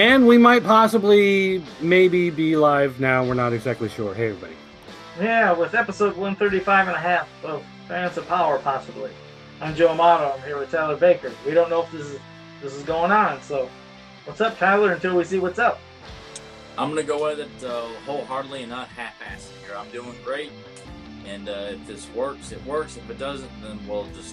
And we might possibly maybe be live now. We're not exactly sure. Hey, everybody. Yeah, with episode 135 and a half of Balance of Power, possibly. I'm Joe Amato. I'm here with Tyler Baker. We don't know if this is going on, so what's up, Tyler, until we see what's up? I'm going to go with it wholeheartedly and not half-assed here. I'm doing great, and if this works, it works. If it doesn't, then we'll just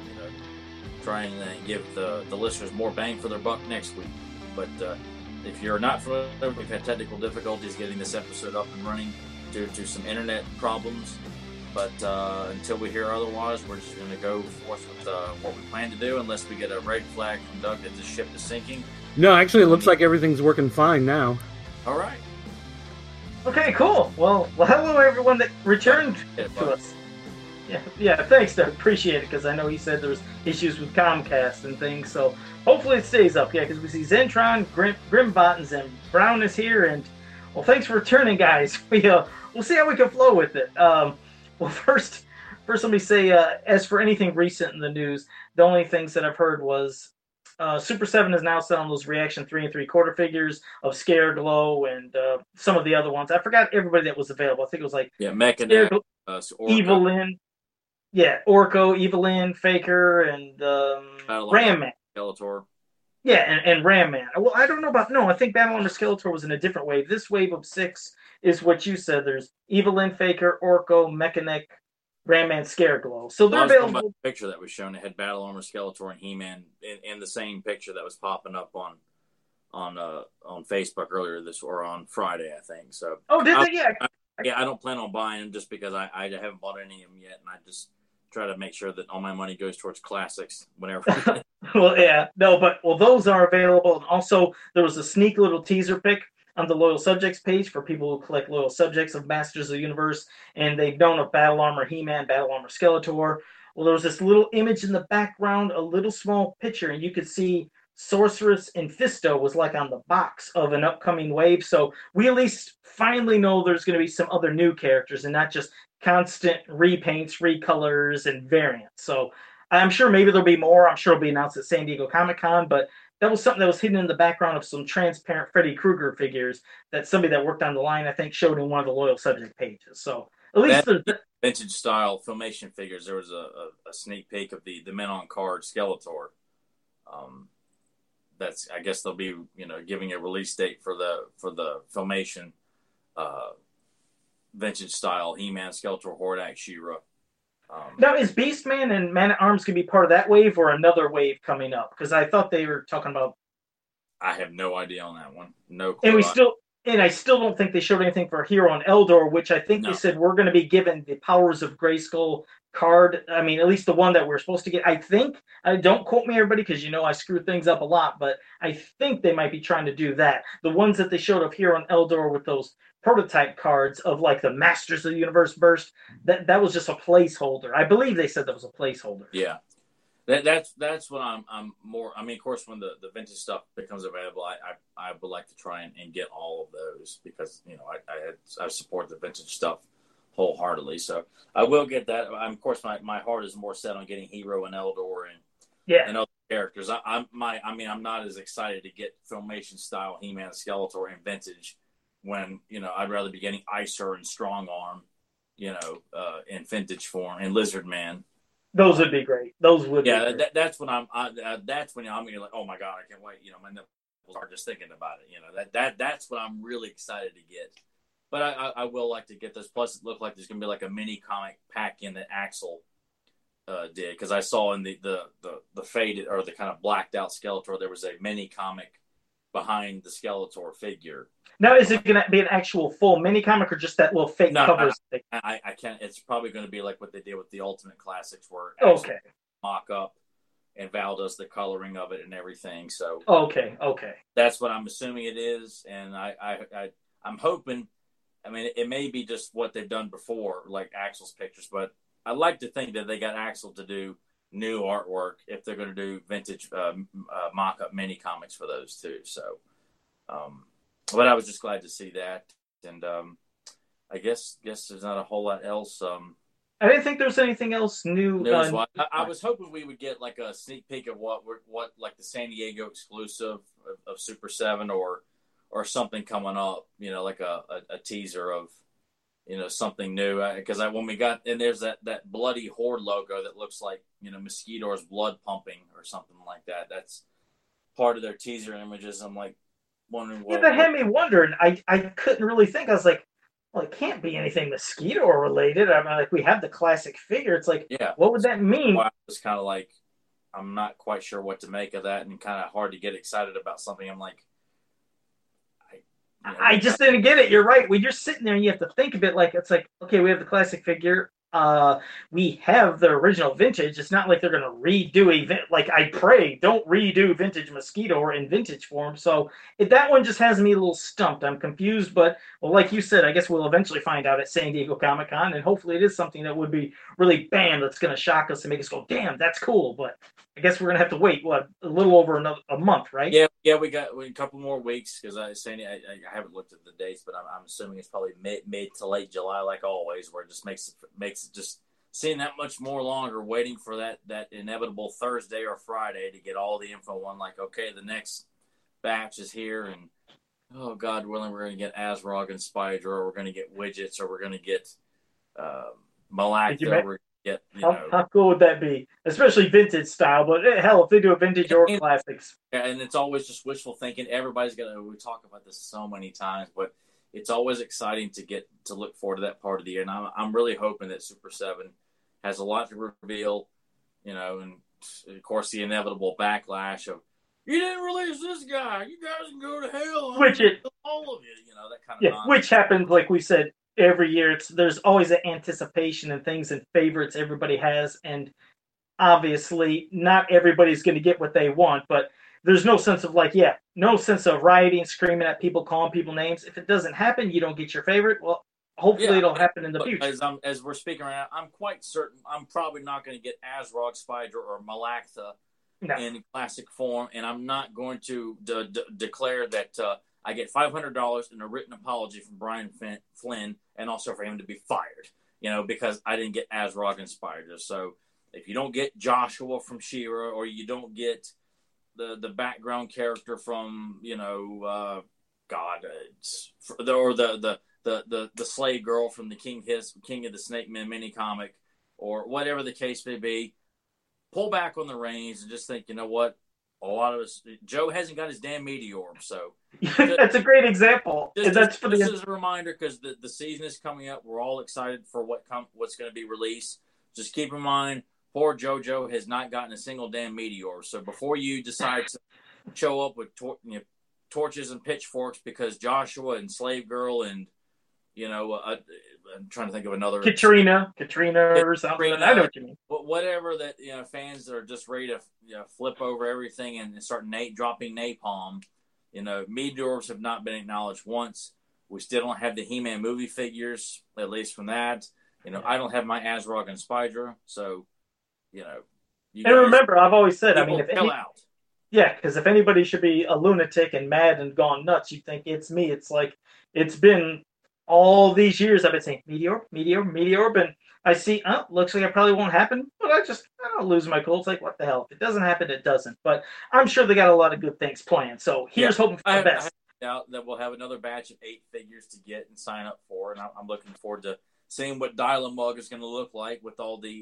try and give the listeners more bang for their buck next week. But if you're not familiar, we've had technical difficulties getting this episode up and running due to some internet problems. But until we hear otherwise, we're just going to go forth with what we plan to do, unless we get a red flag from Doug that the ship is sinking. No, actually, it looks like everything's working fine now. All right. Okay, cool. Well, hello everyone that returned to us. Yeah. Thanks, Doug. Appreciate it, because I know he said there was issues with Comcast and things. So hopefully it stays up. Yeah, because we see Zentron, Grimbottins, and Brown is here. And well, thanks for returning, guys. We'll see how we can flow with it. Well, first, let me say, as for anything recent in the news, the only things that I've heard was Super 7 is now selling those Reaction 3 3/4 figures of Scare Glow and some of the other ones. I forgot everybody that was available. I think it was like Mechanic, Evelyn, Orko, Evelyn, Faker, and Ram Man. Skeletor. Yeah, and Ram Man. Well, I don't know about... No, I think Battle Armor Skeletor was in a different wave. This wave of 6 is what you said. There's Evelyn, Faker, Orko, Mechanic, Ram Man, Scare Glow. So they're available. About the picture that was shown, it had Battle Armor Skeletor and He-Man in the same picture that was popping up on Facebook earlier on Friday, I think. So. Oh, did they? Yeah. I don't plan on buying them just because I haven't bought any of them yet, and I just try to make sure that all my money goes towards classics whenever. Well, yeah, no, but those are available. And also, there was a sneak little teaser pic on the Loyal Subjects page for people who collect Loyal Subjects of Masters of the Universe, and they've known of Battle Armor He-Man, Battle Armor Skeletor. Well, there was this little image in the background, a little small picture, and you could see Sorceress and Fisto was like on the box of an upcoming wave. So we at least finally know there's going to be some other new characters and not just constant repaints, recolors, and variants. So I'm sure maybe there'll be more. I'm sure it'll be announced at San Diego Comic-Con, but that was something that was hidden in the background of some transparent Freddy Krueger figures that somebody that worked on the line, I think, showed in one of the Loyal Subject pages. So at least there's vintage style Filmation figures. There was a sneak peek of the Men on Card Skeletor. That's, I guess they'll be giving a release date for the Filmation vintage style He-Man, Skeletor, Hordak, She-Ra. Now, is Beastman and Man at Arms going to be part of that wave or another wave coming up? Because I thought they were talking about. I have no idea on that one. No clue. And I still don't think they showed anything for Hero and Eldor, which I think they said we're going to be given the Powers of Grayskull card. I mean, at least the one that we're supposed to get. I think. Don't quote me, everybody, because I screw things up a lot. But I think they might be trying to do that. The ones that they showed of Hero and Eldor with those prototype cards of like the Masters of the Universe burst, that was just a placeholder. I believe they said that was a placeholder. Yeah. That's what I'm more. I mean, of course, when the vintage stuff becomes available, I would like to try and get all of those because I support the vintage stuff wholeheartedly. So I will get that. Of course, my heart is more set on getting Hero and Eldor and other characters. I'm not as excited to get Filmation style He-Man, Skeletor, and vintage when I'd rather be getting Icer and Strong Arm, in vintage form, and Lizard Man. Those would be great. Those would. Yeah, be that's when I'm like, oh my god, I can't wait. My nipples are just thinking about it. That's what I'm really excited to get. But I will like to get this. Plus, it looked like there's gonna be like a mini comic pack in that Axel did, because I saw in the faded or the kind of blacked out Skeletor, there was a mini comic behind the Skeletor figure. Now, is it going to be an actual full mini comic or just that little fake cover? I can't. It's probably going to be like what they did with the Ultimate Classics, where mock up and Val does the coloring of it and everything. So okay, that's what I'm assuming it is, and I'm hoping. I mean, it may be just what they've done before, like Axel's pictures, but I like to think that they got Axel to do new artwork if they're going to do vintage mock-up mini comics for those too. So, but I was just glad to see that, and I guess there's not a whole lot else I didn't think there was anything else new. News-wise, I was hoping we would get like a sneak peek of what like the San Diego exclusive of Super 7 or something coming up. You know, like a teaser of something new. Because when we got and there's that bloody Horde logo that looks like Mosquito's blood pumping or something like that. That's part of their teaser images. I'm like wondering what. Yeah, that had me wondering. I couldn't really think. I was like, well, it can't be anything Mosquito related. I mean, like we have the classic figure. It's like, Yeah, what would that mean? I was kind of like, I'm not quite sure what to make of that, and kind of hard to get excited about something. I'm like, I just didn't get it. You're right. When you're sitting there and you have to think of it like it's like, okay, we have the classic figure. We have the original vintage. It's not like they're gonna redo like I pray, don't redo vintage Mosquito or in vintage form. So that one just has me a little stumped. I'm confused, but well, like you said, I guess we'll eventually find out at San Diego Comic-Con, and hopefully it is something that would be really bam, that's gonna shock us and make us go, damn, that's cool. But I guess we're gonna have to wait a little over a month, right? Yeah, we got a couple more weeks because I haven't looked at the dates, but I'm assuming it's probably mid to late July, like always, where it just makes it just seeing that much more longer, waiting for that inevitable Thursday or Friday to get all the info on. Like, okay, the next batch is here, and oh God willing, we're going to get Azrog and Spider, or we're going to get widgets, or we're going to get Malactha. How cool would that be? Especially vintage style, but hell, if they do a vintage or classics. And it's always just wishful thinking. Everybody's got to, we talk about this so many times, but it's always exciting to get to look forward to that part of the year. And I'm really hoping that Super 7 has a lot to reveal, and of course the inevitable backlash of, you didn't release this guy, you guys can go to hell. All of you, that kind of nonsense. Which happens, like we said, every year. There's always an anticipation and things and favorites everybody has, and obviously not everybody's going to get what they want, but there's no sense of rioting, screaming at people, calling people names. If it doesn't happen, you don't get your favorite. Well, hopefully it'll happen in the future. As we're speaking right now, I'm quite certain I'm probably not going to get Azrog, Spider, or Malactha in classic form, and I'm not going to declare that I get $500 and a written apology from Brian Flynn, and also for him to be fired, because I didn't get Azrog and Spider. So if you don't get Joshua from She-Ra, or you don't get the background character from, the slave girl from the King of the Snake Men mini comic, or whatever the case may be, pull back on the reins and just think, you know what? A lot of us, Joe hasn't got his damn meteor, so that's a great example. This is a reminder, because the season is coming up. We're all excited for what's going to be released. Just keep in mind, poor JoJo has not gotten a single damn meteor. So before you decide to show up with torches and pitchforks because Joshua and Slave Girl and I'm trying to think of another Katrina or something. I know what you mean. Whatever that fans that are just ready to flip over everything and start dropping napalm. Meteors have not been acknowledged once. We still don't have the He-Man movie figures, at least from that. I don't have my Azrog and Spider, so and remember, I've always said, because if anybody should be a lunatic and mad and gone nuts, you'd think it's me. It's like it's been all these years I've been saying meteor, but I see, looks like it probably won't happen. But I don't lose my cool. It's like, what the hell? If it doesn't happen, it doesn't. But I'm sure they got a lot of good things planned. So here's hoping for the best. I have no doubt that we'll have another batch of 8 figures to get and sign up for, and I'm looking forward to seeing what Dylamug is going to look like with all the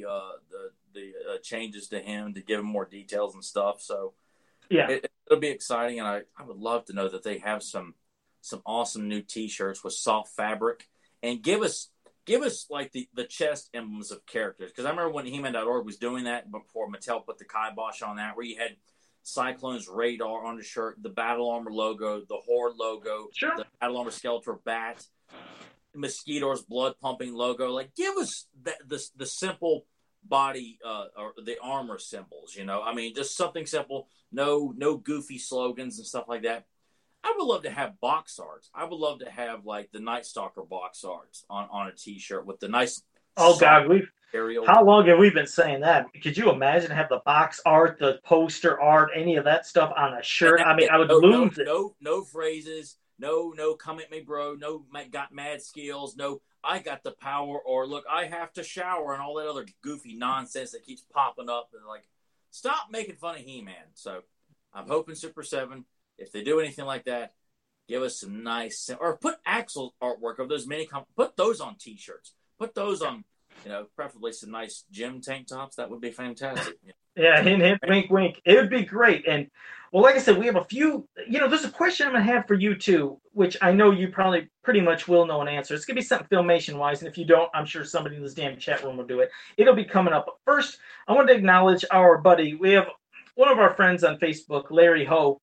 changes to him to give him more details and stuff. So it'll be exciting, and I would love to know that they have some awesome new T-shirts with soft fabric, and give us like the chest emblems of characters. Because I remember when He-Man.org was doing that before Mattel put the kibosh on that, where you had Cyclone's radar on the shirt, the Battle Armor logo, the Horde logo, the Battle Armor Skeletor bat, Mosquito's blood pumping logo. Like, give us the simple body or the armor symbols. Just something simple. No goofy slogans and stuff like that. I would love to have box art. I would love to have like the Night Stalker box art on a T-shirt with the nice. Oh God, how long have we been saying that? Could you imagine have the box art, the poster art, any of that stuff on a shirt? I would lose it. No phrases. No, come at me, bro. No, got mad skills. No, I got the power, or look, I have to shower, and all that other goofy nonsense that keeps popping up. And like, stop making fun of He-Man. So I'm hoping Super 7, if they do anything like that, give us some nice, or put Axel artwork of those put those on T-shirts. Put those on, preferably some nice gym tank tops. That would be fantastic. Yeah, hint, hint, wink, wink. It would be great. And, well, like I said, we have a few, there's a question I'm going to have for you, too, which I know you probably pretty much will know an answer. It's going to be something Filmation-wise, and if you don't, I'm sure somebody in this damn chat room will do it. It'll be coming up. But first, I want to acknowledge our buddy. We have one of our friends on Facebook, Larry Ho.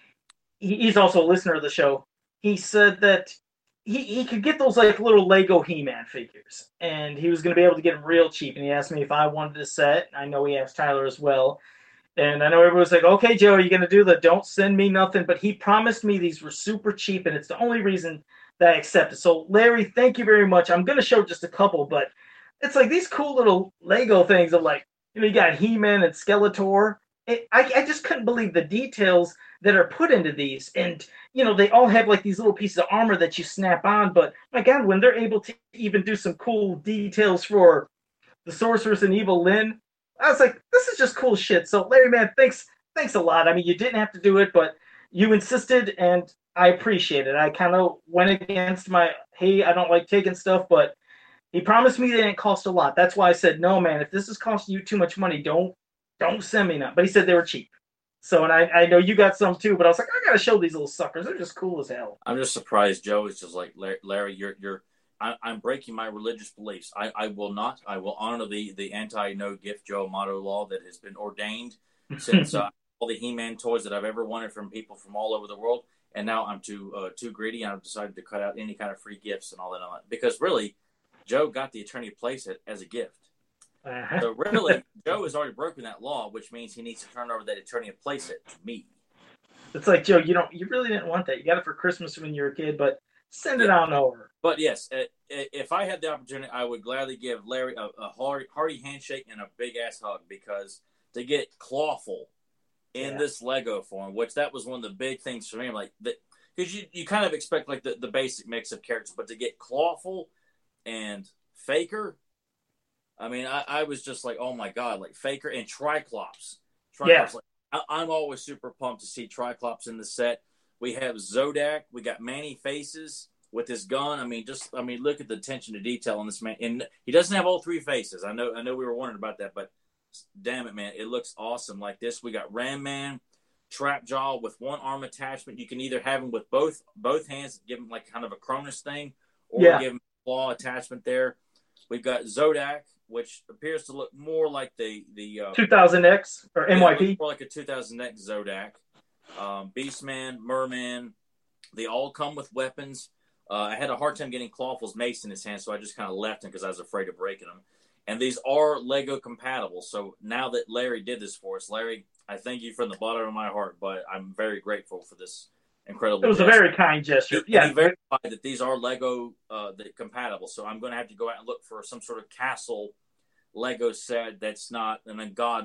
He's also a listener of the show. He said that he could get those like little Lego He-Man figures, and he was going to be able to get them real cheap. And he asked me if I wanted a set. I know he asked Tyler as well. And I know everyone's like, okay, Joe, are you going to do the don't send me nothing? But he promised me these were super cheap, and it's the only reason that I accepted. So, Larry, thank you very much. I'm going to show just a couple, but it's like these cool little Lego things of like, you got He-Man and Skeletor. I just couldn't believe the details that are put into these. And, they all have like these little pieces of armor that you snap on. But my God, when they're able to even do some cool details for the Sorceress and Evil Lyn, I was like, this is just cool shit. So, Larry, man, thanks a lot. I mean, you didn't have to do it, but you insisted, and I appreciate it. I kind of went against my, hey, I don't like taking stuff, but he promised me they didn't cost a lot. That's why I said, no, man, if this is costing you too much money, don't send me none. But he said they were cheap. So, and I know you got some too, but I was like, I got to show these little suckers. They're just cool as hell. I'm just surprised, Joe. It's just like, Larry, I'm breaking my religious beliefs. I will not. I will honor the anti-no gift Joe Amato law that has been ordained since all the He-Man toys that I've ever wanted from people from all over the world. And now I'm too greedy, and I've decided to cut out any kind of free gifts and all that. Because really, Joe got the Eternity playset as a gift. Uh-huh. So really, Joe has already broken that law, which means he needs to turn over that Eternity playset to me. It's like, Joe, you really didn't want that. You got it for Christmas when you were a kid, but send it on over. But yes, if I had the opportunity, I would gladly give Larry a hearty handshake and a big ass hug, because to get Clawful in this Lego form, which that was one of the big things for me, like that, because you kind of expect like the basic mix of characters, but to get Clawful and Faker, I mean, I was just like, oh my God, like Faker and Triclops. Like, I'm always super pumped to see Triclops in the set. We have Zodak. We got Manny Faces with his gun. I mean, look at the attention to detail on this man. And he doesn't have all three faces. I know we were wondering about that, but damn it, man, it looks awesome like this. We got Ram Man, Trapjaw with one arm attachment. You can either have him with both hands, give him like kind of a Cronus thing, or give him a claw attachment there. We've got Zodak, which appears to look more like the 2000X or MYP. More like a 2000X Zodak. Beastman, Merman, they all come with weapons. I had a hard time getting Clawful's mace in his hand, so I just kind of left him because I was afraid of breaking them. And these are Lego compatible. So now that Larry did this for us, Larry, I thank you from the bottom of my heart, but I'm very grateful for this incredible. It was gesture. A very kind gesture. He verified that these are Lego compatible. So I'm going to have to go out and look for some sort of castle Lego set that's not an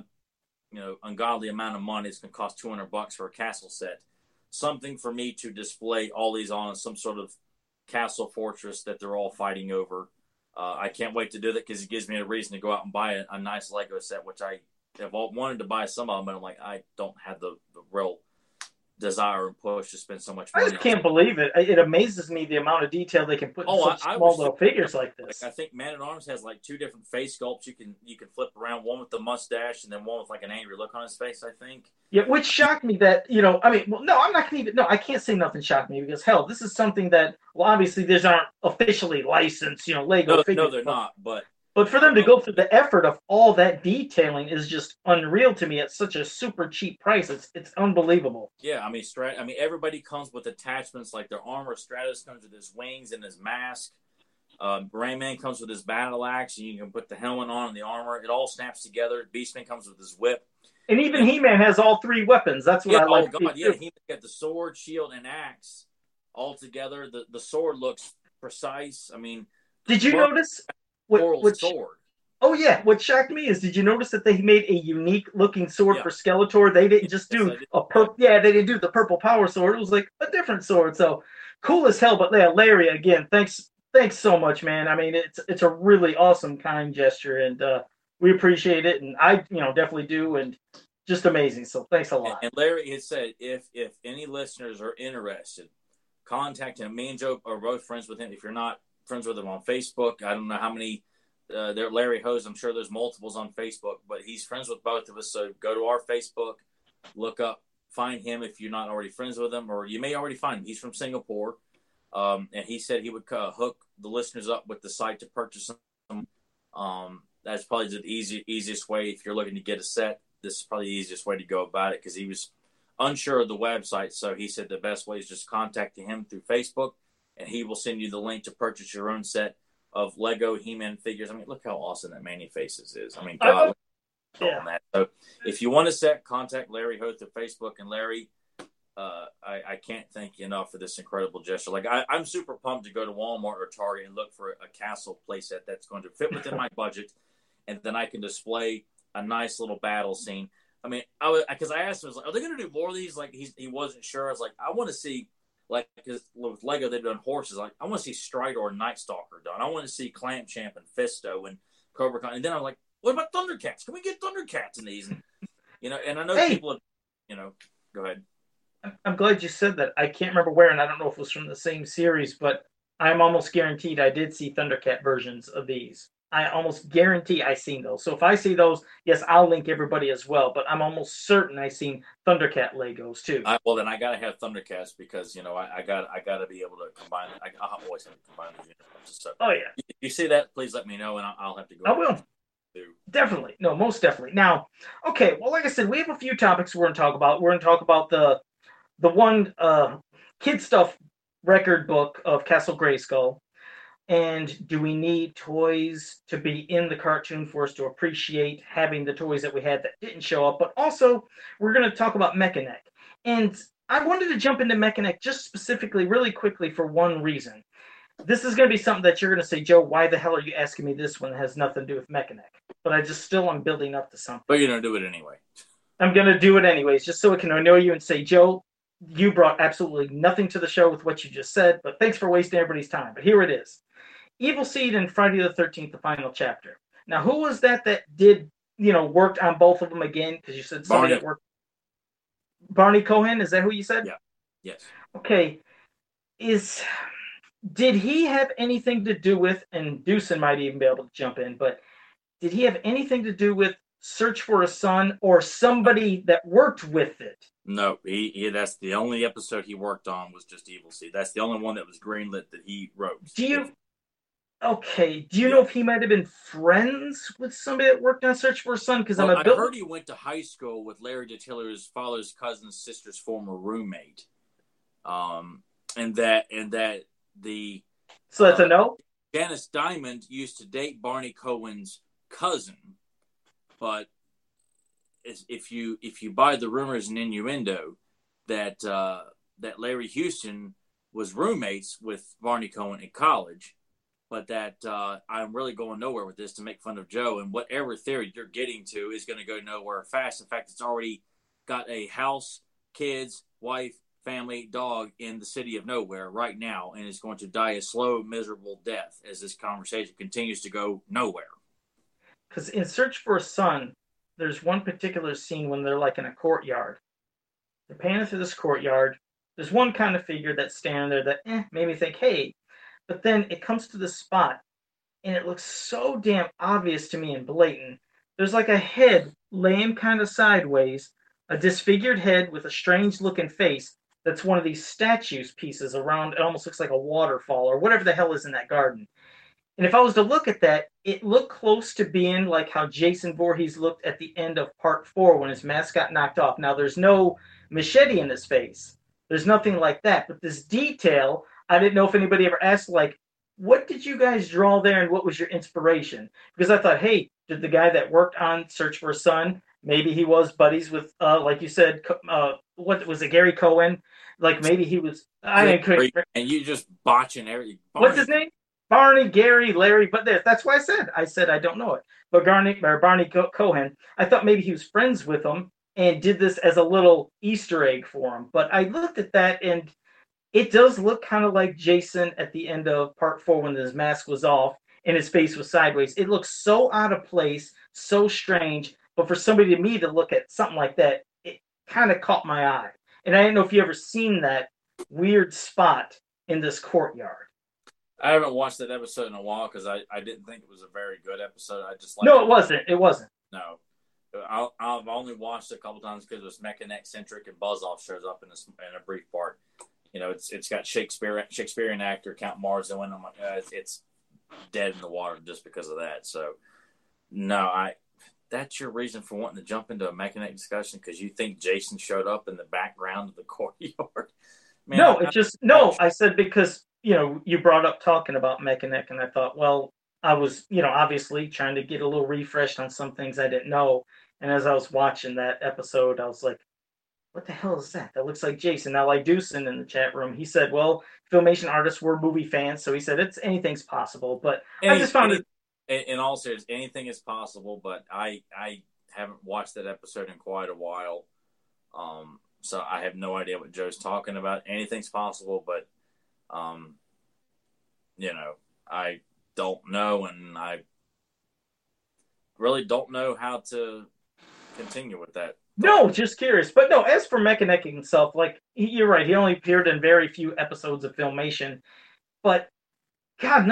ungodly amount of money. It's going to cost $200 for a castle set. Something for me to display all these on some sort of castle fortress that they're all fighting over. I can't wait to do that because it gives me a reason to go out and buy a nice Lego set, which I have wanted to buy some of them, but I'm like, I don't have the real desire and push to spend so much money. I just can't believe it. It amazes me the amount of detail they can put in such small little figures like this. I think Man at Arms has like two different face sculpts you can flip around, one with the mustache and then one with like an angry look on his face, I think. Yeah, which shocked me that, I'm not going to even, I can't say nothing shocked me because, hell, this is something that, well, obviously these aren't officially licensed, Lego figures. No, they're not, but for them to go through the effort of all that detailing is just unreal to me at such a super cheap price. It's unbelievable. Yeah, everybody comes with attachments like their armor. Stratus comes with his wings and his mask. Rayman comes with his battle axe, and you can put the helmet on and the armor. It all snaps together. Beastman comes with his whip. And even He-Man has all three weapons. That's what I like. Oh, God, yeah. He got the sword, shield, and axe all together. The sword looks precise. I mean, did you notice... sword. Oh yeah, what shocked me is, did you notice that they made a unique looking sword for Skeletor? They didn't just do they didn't do the purple power sword. It was like a different sword. So cool as hell. But yeah, Larry, again, thanks thanks so much, man. I mean, it's a really awesome, kind gesture, and we appreciate it, and I, definitely do, and just amazing. So thanks a lot. And Larry had said if any listeners are interested, contact him. Me and Joe are both friends with him. If you're not friends with him on Facebook, I don't know how many. There, Larry Hose. I'm sure there's multiples on Facebook, but he's friends with both of us. So go to our Facebook, look up, find him if you're not already friends with him, or you may already find him. He's from Singapore, and he said he would hook the listeners up with the site to purchase them. That's probably the easiest way if you're looking to get a set. This is probably the easiest way to go about it because he was unsure of the website. So he said the best way is just contacting him through Facebook, and he will send you the link to purchase your own set of Lego He-Man figures. I mean, look how awesome that Manny Faces is. I mean, God, yeah. That. So if you want a set, contact Larry Hoth through Facebook. And Larry, I can't thank you enough for this incredible gesture. Like I'm super pumped to go to Walmart or Target and look for a Castle playset that's going to fit within my budget, and then I can display a nice little battle scene. I mean, because I asked him, I was like, are they going to do more of these? Like he wasn't sure. I was like, I want to see. Like, because with Lego, they've done horses. Like, I want to see Stridor and Night Stalker done. I want to see Clamp Champ and Fisto and Cobra Khan. And then I'm like, what about Thundercats? Can we get Thundercats in these? And, and I know people, go ahead. I'm glad you said that. I can't remember where, and I don't know if it was from the same series, but I'm almost guaranteed I did see Thundercat versions of these. I almost guarantee I seen those. So if I see those, yes, I'll link everybody as well. But I'm almost certain I seen Thundercat Legos too. Well, then I gotta have Thundercats because I gotta be able to combine. I'll always have to combine the uniforms. So, oh yeah. If you see that, please let me know, and I'll have to go. I will. Definitely. No, most definitely. Now, okay. Well, like I said, we have a few topics we're going to talk about. We're going to talk about the one kid stuff record book of Castle Grayskull. And do we need toys to be in the cartoon for us to appreciate having the toys that we had that didn't show up? But also, we're going to talk about Mekaneck. And I wanted to jump into Mekaneck just specifically, really quickly, for one reason. This is going to be something that you're going to say, Joe, why the hell are you asking me this when it has nothing to do with Mekaneck? But I'm building up to something. But you're going to do it anyway. I'm going to do it anyways, just so it can annoy you and say, Joe, you brought absolutely nothing to the show with what you just said, but thanks for wasting everybody's time. But here it is. Evil Seed and Friday the 13th, the final chapter. Now, who was that did, worked on both of them again? Because you said somebody that worked. Barney Cohen, is that who you said? Yeah. Yes. Okay. Did he have anything to do with, and Deucin might even be able to jump in, but did he have anything to do with Search for a Son or somebody that worked with it? No, he that's the only episode he worked on was just Evil Seed. That's the only one that was greenlit that he wrote. Do you know if he might have been friends with somebody that worked on Search for a Son? Because I heard he went to high school with Larry DeTiller's father's cousin's sister's former roommate, and that the so that's a no. Janice Diamond used to date Barney Cohen's cousin, but if you buy the rumors and innuendo that Larry Houston was roommates with Barney Cohen in college. But that I'm really going nowhere with this to make fun of Joe. And whatever theory you're getting to is going to go nowhere fast. In fact, it's already got a house, kids, wife, family, dog in the city of nowhere right now. And is going to die a slow, miserable death as this conversation continues to go nowhere. Because in Search for a Son, there's one particular scene when they're like in a courtyard. They're panning through this courtyard. There's one kind of figure that's standing there that made me think, hey. But then it comes to the spot, and it looks so damn obvious to me and blatant. There's like a head laying kind of sideways, a disfigured head with a strange-looking face that's one of these statues pieces around. It almost looks like a waterfall or whatever the hell is in that garden. And if I was to look at that, it looked close to being like how Jason Voorhees looked at the end of Part 4 when his mask got knocked off. Now, there's no machete in his face. There's nothing like that. But this detail... I didn't know if anybody ever asked, like, what did you guys draw there and what was your inspiration? Because I thought, hey, did the guy that worked on Search for a Son, maybe he was buddies with, like you said, what was it, Gary Cohen? Like maybe he was. And you just botching everything. What's his name? Barney, Gary, Larry. But that's why I said I don't know it. But Barney Cohen, I thought maybe he was friends with him and did this as a little Easter egg for him. But I looked at that and it does look kind of like Jason at the end of part 4 when his mask was off and his face was sideways. It looks so out of place, so strange. But for somebody to me to look at something like that, it kind of caught my eye. And I didn't know if you ever seen that weird spot in this courtyard. I haven't watched that episode in a while because I didn't think it was a very good episode. I just No, it wasn't. It wasn't. No. I've only watched it a couple times because it was Mechanic centric and Buzz-Off shows up in a brief part. You know, it's got Shakespearean actor Count Marsden, and I'm like, it's dead in the water just because of that. So, no, that's your reason for wanting to jump into a Mechanic discussion because you think Jason showed up in the background of the courtyard. Man, no, I said because, you brought up talking about Mechanic, and I thought, well, I was, obviously trying to get a little refreshed on some things I didn't know. And as I was watching that episode, I was like, what the hell is that? That looks like Jason. Now, like Deucin in the chat room, he said, well, Filmation artists were movie fans, so he said anything's possible. But I just found it. In all seriousness, anything is possible, but I haven't watched that episode in quite a while. So I have no idea what Joe's talking about. Anything's possible, but, I don't know, and I really don't know how to continue with that. No, just curious. But no, as for Mechanic himself, like, you're right, he only appeared in very few episodes of Filmation. But, God,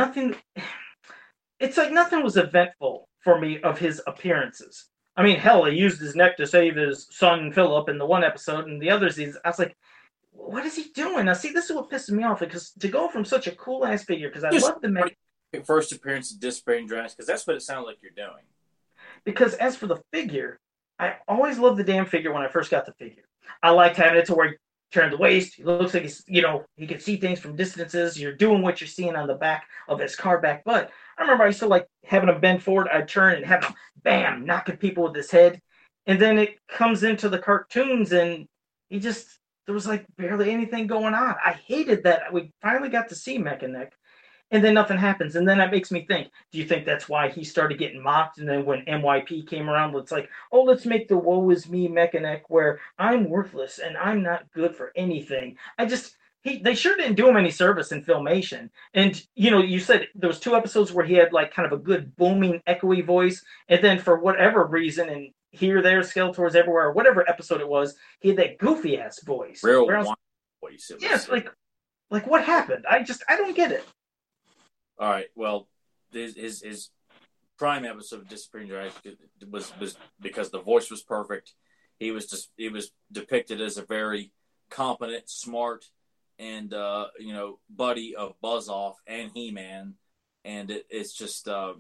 it's like nothing was eventful for me of his appearances. I mean, hell, he used his neck to save his son Philip in the one episode, and the others, I was like, what is he doing? Now, see, this is what pisses me off, because to go from such a cool-ass figure, because I love the Mechanic. First appearance of Disappearing Dragons, because that's what it sounds like you're doing. Because as for the figure, I always loved the damn figure when I first got the figure. I liked having it to where he turned the waist. He looks like he's, he can see things from distances. You're doing what you're seeing on the back of his car back. But I remember I used to like having him bend forward. I'd turn and have him, bam, knocking people with his head. And then it comes into the cartoons and there was like barely anything going on. I hated that. We finally got to see Mechanic. And then nothing happens. And then that makes me think, do you think that's why he started getting mocked? And then when MYP came around, it's like, oh, let's make the woe is me Mechanic where I'm worthless and I'm not good for anything. They sure didn't do him any service in Filmation. And, you said there was 2 episodes where he had like kind of a good booming, echoey voice. And then for whatever reason, and here, there, Skeletors everywhere, whatever episode it was, he had that goofy ass voice. Real voice. Yes, like what happened? I don't get it. All right. Well, his prime episode of Disappearing Dragons was because the voice was perfect. He was depicted as a very competent, smart, and buddy of Buzz-Off and He-Man, and it's just to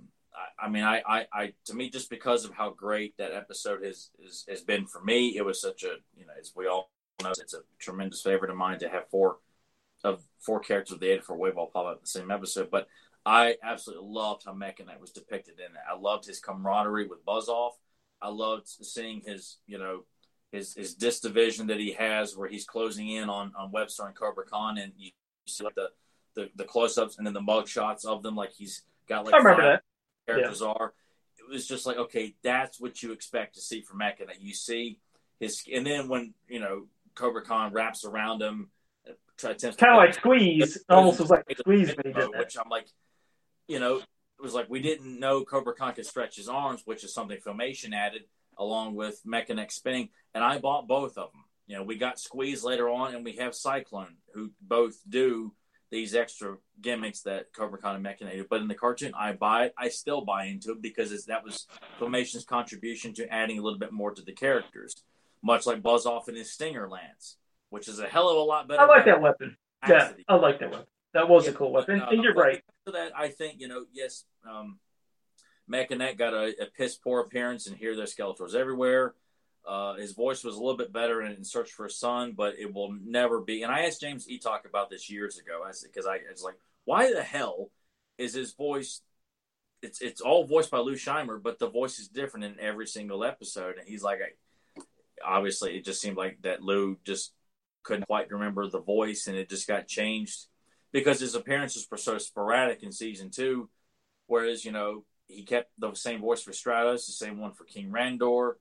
me, just because of how great that episode has been for me, it was such a, as we all know, it's a tremendous favorite of mine to have 4 characters of the 84 Wave all pop up in the same episode. But I absolutely loved how Mechanic was depicted in it. I loved his camaraderie with Buzz-Off. I loved seeing his his disc division that he has where he's closing in on Webster and Cobra Khan, and you see like the close-ups and then the mug shots of them, like he's got like I remember 5 that. characters are. It was just like, okay, that's what you expect to see from Mechanic. You see his, and then when Cobra Khan wraps around him, kind of like Squeeze. Almost was like Squeeze when he did that. Which I'm like, it was like we didn't know Cobra Khan could stretch his arms, which is something Filmation added along with Mechanic spinning, and I bought both of them. We got Squeeze later on, and we have Cyclone, who both do these extra gimmicks that Cobra Khan and Mechanic do. But in the cartoon, I buy it. I still buy into it because that was Filmation's contribution to adding a little bit more to the characters, much like Buzz-Off and his Stinger Lance, which is a hell of a lot better. I like that weapon. Yeah, I like that weapon. That was a cool weapon. And you're right. For that, I think, yes, Mechanic got a piss poor appearance, and here there's Skeletors everywhere. His voice was a little bit better in Search for a Son, but it will never be. And I asked James Etalk about this years ago. Because I was like, why the hell is his voice? It's all voiced by Lou Scheimer, but the voice is different in every single episode. And he's like, obviously, it just seemed like that Lou just couldn't quite remember the voice, and it just got changed because his appearances were so sporadic in season 2. Whereas, he kept the same voice for Stratos, the same one for King Randor.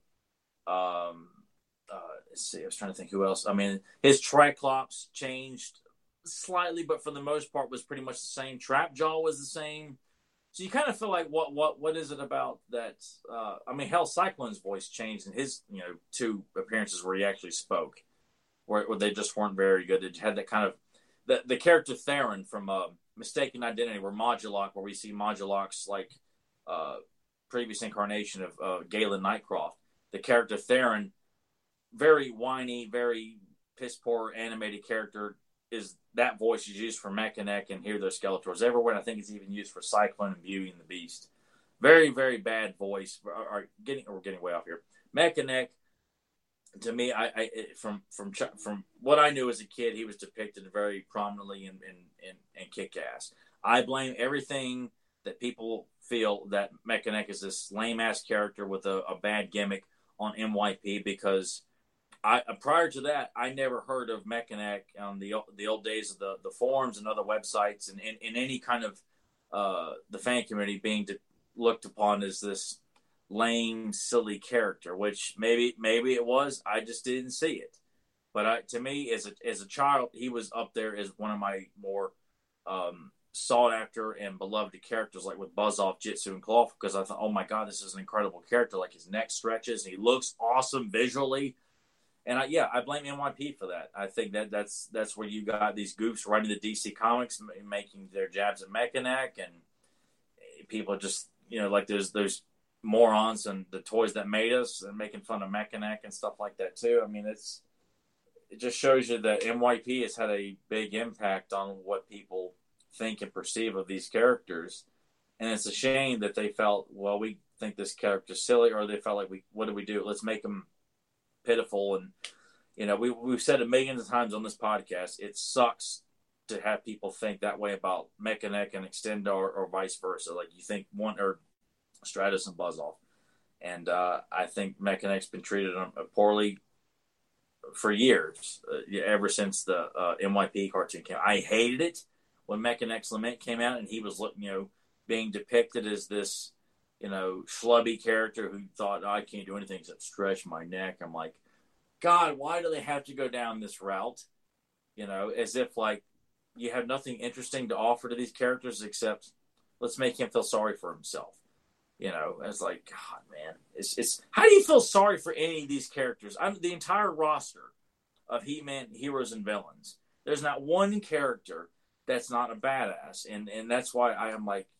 Let's see, I was trying to think who else. I mean, his Triclops changed slightly, but for the most part was pretty much the same. Trapjaw was the same. So you kind of feel like what is it about that? I mean, hell, Cyclone's voice changed in his 2 appearances where he actually spoke, where they just weren't very good. It had that kind of the character Theron from Mistaken Identity, where we see Modulok's like previous incarnation of Galen Nightcroft. The character Theron, very whiny, very piss poor animated character. That voice is used for Mechanic and Here There's Skeletors everywhere. And I think it's even used for Cyclone and Beauty and the Beast. Very, very bad voice. We're getting way off here. Mechanic, to me, from what I knew as a kid, he was depicted very prominently in Kick-Ass. I blame everything that people feel that Mechanic is this lame ass character with a bad gimmick on MYP, because prior to that, I never heard of Mechanic on the old days of the forums and other websites, and in any kind of the fan community being looked upon as this lame, silly character, which maybe it was. I just didn't see it. But to me, as a child, he was up there as one of my more sought after and beloved characters, like with Buzz-Off, Jitsu, and Claw, because I thought, oh my god, this is an incredible character. Like, his neck stretches, and he looks awesome visually. And I blame NYP for that. I think that's where you got these goofs writing the DC Comics, making their jabs at Mechanic, and people just, like those morons and the Toys That Made Us and making fun of Mechanic and stuff like that too. I mean, it just shows you that NYP has had a big impact on what people think and perceive of these characters. And it's a shame that they felt, well, we think this character's silly, or they felt like, what do we do? Let's make them pitiful. And we've said it millions of times on this podcast, it sucks to have people think that way about Mechanic and Extendor, or vice versa. Like, you think one, or Stratus and Buzz-Off. And I think Mechanic's been treated poorly for years, ever since the NYP cartoon came out. I hated it when Mechanic's Lament came out, and he was being depicted as this schlubby character who thought, I can't do anything except stretch my neck. I'm like, God, why do they have to go down this route? As if like you have nothing interesting to offer to these characters except let's make him feel sorry for himself. It's like, God, man, it's how do you feel sorry for any of these characters? The entire roster of He-Man heroes and villains. There's not one character that's not a badass, and that's why I am like,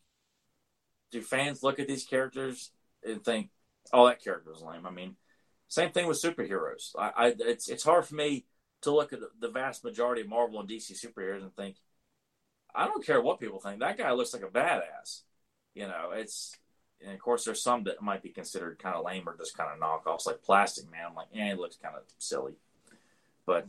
do fans look at these characters and think, oh, that character's lame? I mean, same thing with superheroes. It's hard for me to look at the vast majority of Marvel and DC superheroes and think, I don't care what people think. That guy looks like a badass. And of course, there's some that might be considered kind of lame or just kind of knockoffs, like Plastic Man. I'm like, he looks kind of silly. But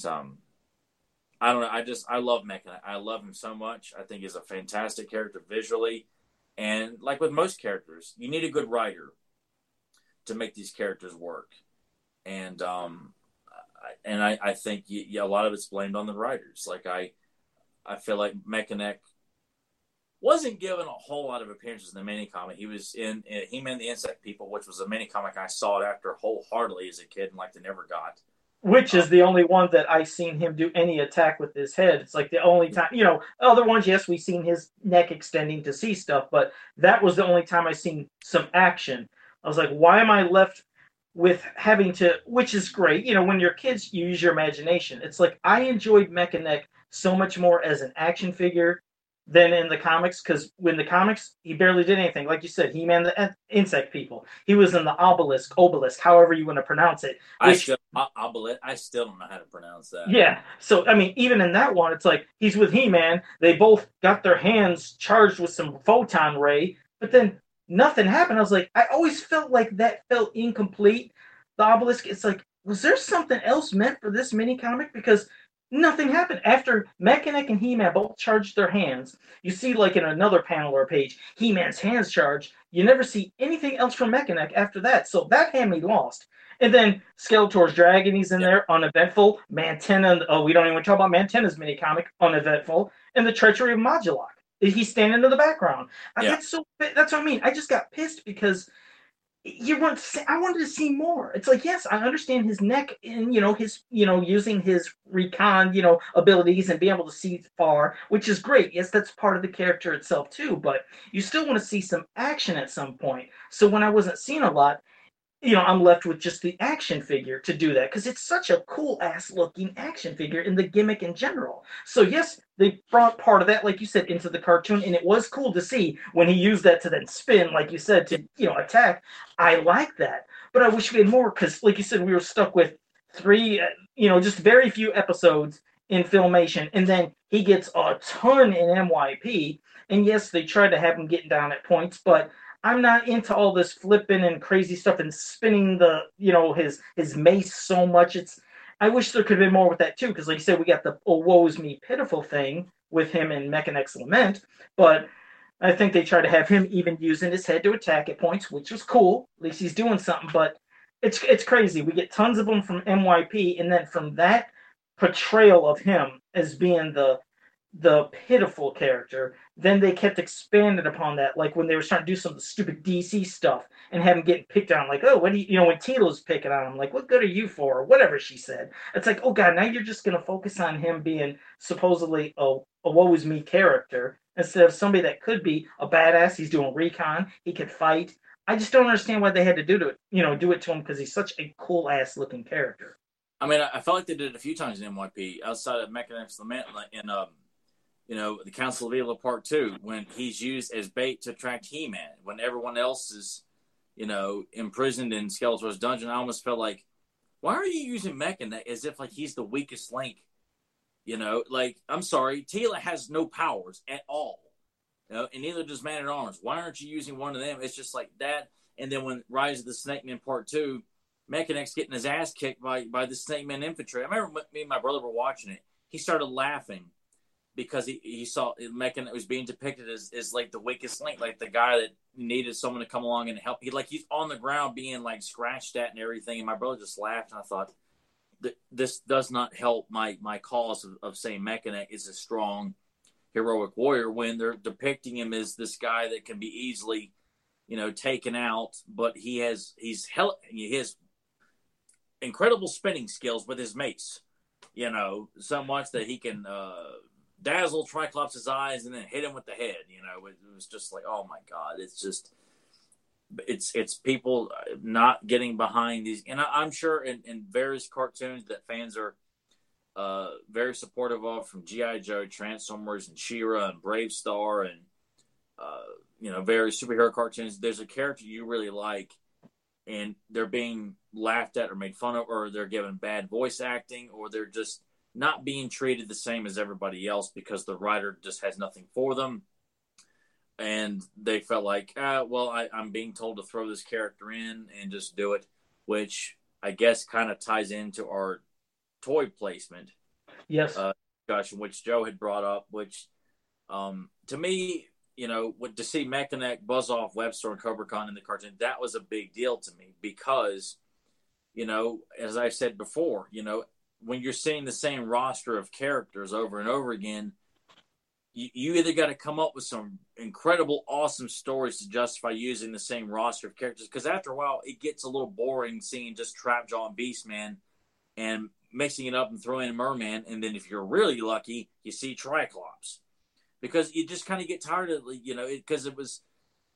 I don't know. I love Mechanic. I love him so much. I think he's a fantastic character visually. And like with most characters, you need a good writer to make these characters work. And I think a lot of it's blamed on the writers. Like I feel like Mechanic wasn't given a whole lot of appearances in the mini comic. He was in He-Man the Insect People, which was a mini comic I sought after wholeheartedly as a kid and like they never got. Which is the only one that I've seen him do any attack with his head. It's like the only time, other ones, yes, we've seen his neck extending to see stuff, but that was the only time I've seen some action. I was like, why am I left with having to, which is great, when you're kids, you use your imagination. It's like, I enjoyed Mechanic so much more as an action figure than in the comics, because when the comics, he barely did anything. Like you said, He-Man the Insect People. He was in the Obelisk, however you want to pronounce it. I still don't know how to pronounce that. Yeah. So, I mean, even in that one, it's like, he's with He-Man. They both got their hands charged with some photon ray, but then nothing happened. I was like, I always felt like that felt incomplete. The Obelisk, it's like, was there something else meant for this mini comic? Because nothing happened. After Mechanic and He-Man both charged their hands, you see, like in another panel or page, He-Man's hands charged. You never see anything else from Mechanic after that. So that had me lost. And then Skeletor's Dragon, he's in there, uneventful. Mantenna, we don't even talk about Mantenna's mini comic, uneventful. And the Treachery of Modulok. He's standing in the background. That's what I mean. I just got pissed because I wanted to see more. It's like, yes, I understand his neck and his using his recon abilities and being able to see far, which is great. Yes, that's part of the character itself too. But you still want to see some action at some point. So when I wasn't seeing a lot, I'm left with just the action figure to do that because it's such a cool ass looking action figure in the gimmick in general. So yes, they brought part of that, like you said, into the cartoon, and it was cool to see when he used that to then spin, like you said, to attack. I like that, but I wish we had more because, like you said, we were stuck with three, just very few episodes in Filmation, and then he gets a ton in MYP. And yes, they tried to have him getting down at points, but I'm not into all this flipping and crazy stuff and spinning his mace so much. I wish there could have been more with that too, because like you said, we got the "oh woe is me" pitiful thing with him in Mechanex's Lament, but I think they tried to have him even using his head to attack at points, which was cool. At least he's doing something, but it's crazy. We get tons of them from MYP, and then from that portrayal of him as being the pitiful character, then they kept expanding upon that, like when they were starting to do some of the stupid DC stuff and have him getting picked on, like, oh, what do when Tito's picking on him, like, what good are you for, or whatever she said. It's like, oh god, now you're just going to focus on him being supposedly a woe is me character instead of somebody that could be a badass. He's doing recon, he could fight. I just don't understand why they had to do it to him, because he's such a cool ass looking character. I mean, I felt like they did it a few times in MYP outside of Mechanex's Lament in the Council of Evil Part 2, when he's used as bait to attract He-Man. When everyone else is, imprisoned in Skeletor's dungeon, I almost felt like, why are you using Mechanix as if, like, he's the weakest link? Like, I'm sorry, Teela has no powers at all. And neither does Man-at-Arms. Why aren't you using one of them? It's just like that. And then when Rise of the Snake Man Part 2, Mechanix getting his ass kicked by the Snake Man infantry. I remember me and my brother were watching it. He started laughing because he saw Mechanix was being depicted as like the weakest link, like the guy that needed someone to come along and help. He's on the ground being like scratched at and everything. And my brother just laughed, and I thought, this does not help my cause of saying Mechanix is a strong, heroic warrior when they're depicting him as this guy that can be easily, taken out. But he has incredible spinning skills with his mace, so much that he can dazzle Triclops' eyes and then hit him with the head. It was just like, oh my god, it's people not getting behind these. And I'm sure in various cartoons that fans are very supportive of, from G.I. Joe, Transformers, and She-Ra, and Brave Star, and various superhero cartoons, there's a character you really like, and they're being laughed at or made fun of, or they're given bad voice acting, or they're just not being treated the same as everybody else because the writer just has nothing for them. And they felt like, I'm being told to throw this character in and just do it, which I guess kind of ties into our toy placement. Yes. Discussion, which Joe had brought up, which to me, to see Mechanix, Buzz-Off, Webster, and Cobra Khan in the cartoon, that was a big deal to me because, as I said before, when you're seeing the same roster of characters over and over again, you either got to come up with some incredible, awesome stories to justify using the same roster of characters, because after a while, it gets a little boring seeing just Trapjaw and Beastman and mixing it up and throwing in Merman, and then if you're really lucky, you see Triclops. Because you just kind of get tired of because it was,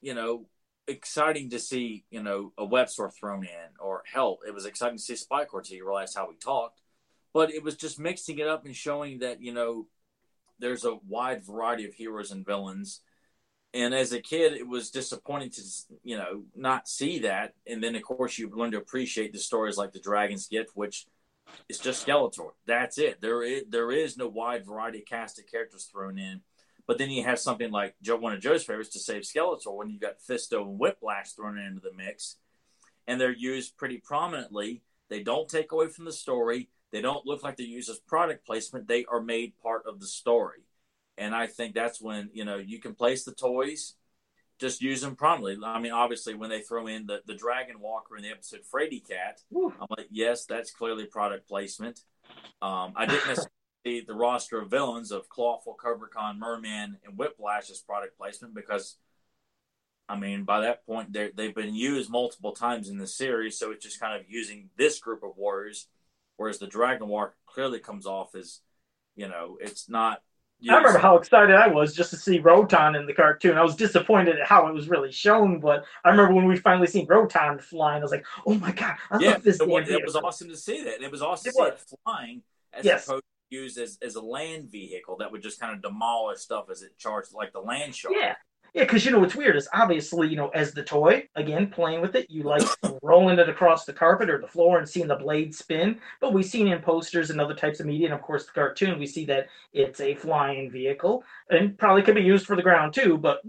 exciting to see, a Webster thrown in, or hell, it was exciting to see Spycore till you realize how he talked. But it was just mixing it up and showing that, there's a wide variety of heroes and villains. And as a kid, it was disappointing to, not see that. And then, of course, you learn to appreciate the stories like The Dragon's Gift, which is just Skeletor. That's it. There is no wide variety of cast of characters thrown in. But then you have something like one of Joe's favorites, To Save Skeletor, when you got Fisto and Whiplash thrown into the mix. And they're used pretty prominently. They don't take away from the story. They don't look like they're used as product placement. They are made part of the story. And I think that's when, you can place the toys, just use them prominently. I mean, obviously, when they throw in the Dragon Walker in the episode Frady Cat, I'm like, yes, that's clearly product placement. I didn't necessarily see the roster of villains of Clawful, Cobra Khan, Merman, and Whiplash as product placement, because I mean, by that point, they've been used multiple times in the series, so it's just kind of using this group of warriors, whereas the Dragon War clearly comes off as, it's not I remember used. how excited I was just to see Rotan in the cartoon. I was disappointed at how it was really shown, but I remember when we finally seen Rotan flying, I was like, "Oh my god, I Yeah, love this damn it was vehicle." awesome to see that. And it was awesome It to see was. it flying as Yes. opposed to used as a land vehicle that would just kind of demolish stuff as it charged, like the land shark. Yeah. Yeah, because what's weird is obviously, as the toy, again, playing with it, you like rolling it across the carpet or the floor and seeing the blade spin. But we've seen in posters and other types of media, and of course the cartoon, we see that it's a flying vehicle and probably could be used for the ground too. But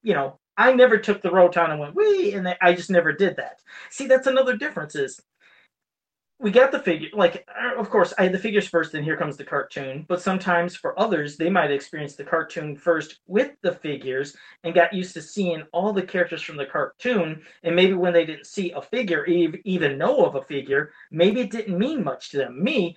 I never took the Roton and went, wee, and I just never did that. See, that's another difference is we got the figure, like, of course I had the figures first, then here comes the cartoon. But sometimes for others, they might experience the cartoon first with the figures and got used to seeing all the characters from the cartoon. And maybe when they didn't see a figure, even know of a figure, maybe it didn't mean much to them. Me,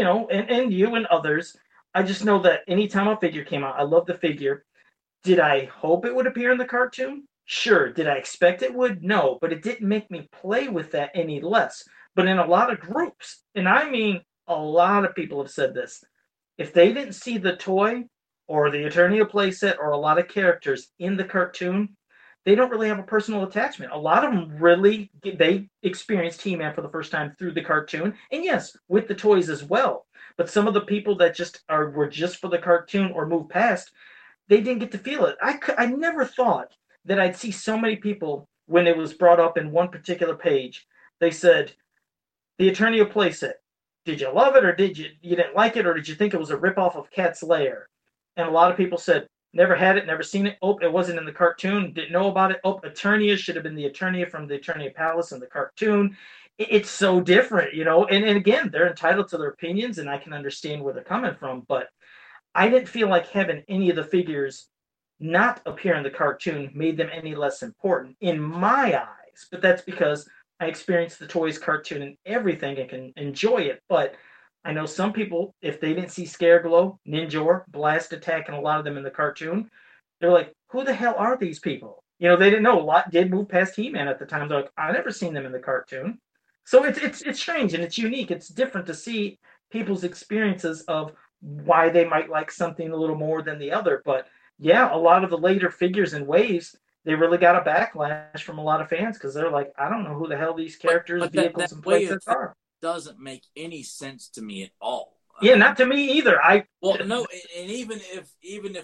and you and others, I just know that anytime a figure came out, I loved the figure. Did I hope it would appear in the cartoon? Sure. Did I expect it would? No, but it didn't make me play with that any less. But in a lot of groups, and I mean a lot of people have said this, if they didn't see the toy or the Eternia playset or a lot of characters in the cartoon, they don't really have a personal attachment. A lot of them really, they experienced He-Man for the first time through the cartoon, and yes, with the toys as well. But some of the people that were just for the cartoon or moved past, they didn't get to feel it. I never thought that I'd see so many people when it was brought up in one particular page. They said, the Eternia playset. Did you love it, or did you didn't like it, or did you think it was a ripoff of Cat's Lair? And a lot of people said, never had it, never seen it. Oh, it wasn't in the cartoon. Didn't know about it. Oh, Eternia should have been the Eternia from the Eternia Palace in the cartoon. It's so different, And again, they're entitled to their opinions, and I can understand where they're coming from. But I didn't feel like having any of the figures not appear in the cartoon made them any less important in my eyes. But that's because I experienced the toys cartoon and everything and can enjoy it. But I know some people, if they didn't see Scareglow, Ninjor, Blast Attack, and a lot of them in the cartoon, they're like, who the hell are these people? They didn't know. A lot did move past He-Man at the time. They're like, I've never seen them in the cartoon. So it's strange and it's unique. It's different to see people's experiences of why they might like something a little more than the other. But yeah, a lot of the later figures and waves, they really got a backlash from a lot of fans because they're like, I don't know who the hell these characters, but vehicles, and playsets are. Doesn't make any sense to me at all. Yeah, not to me either. No, and even if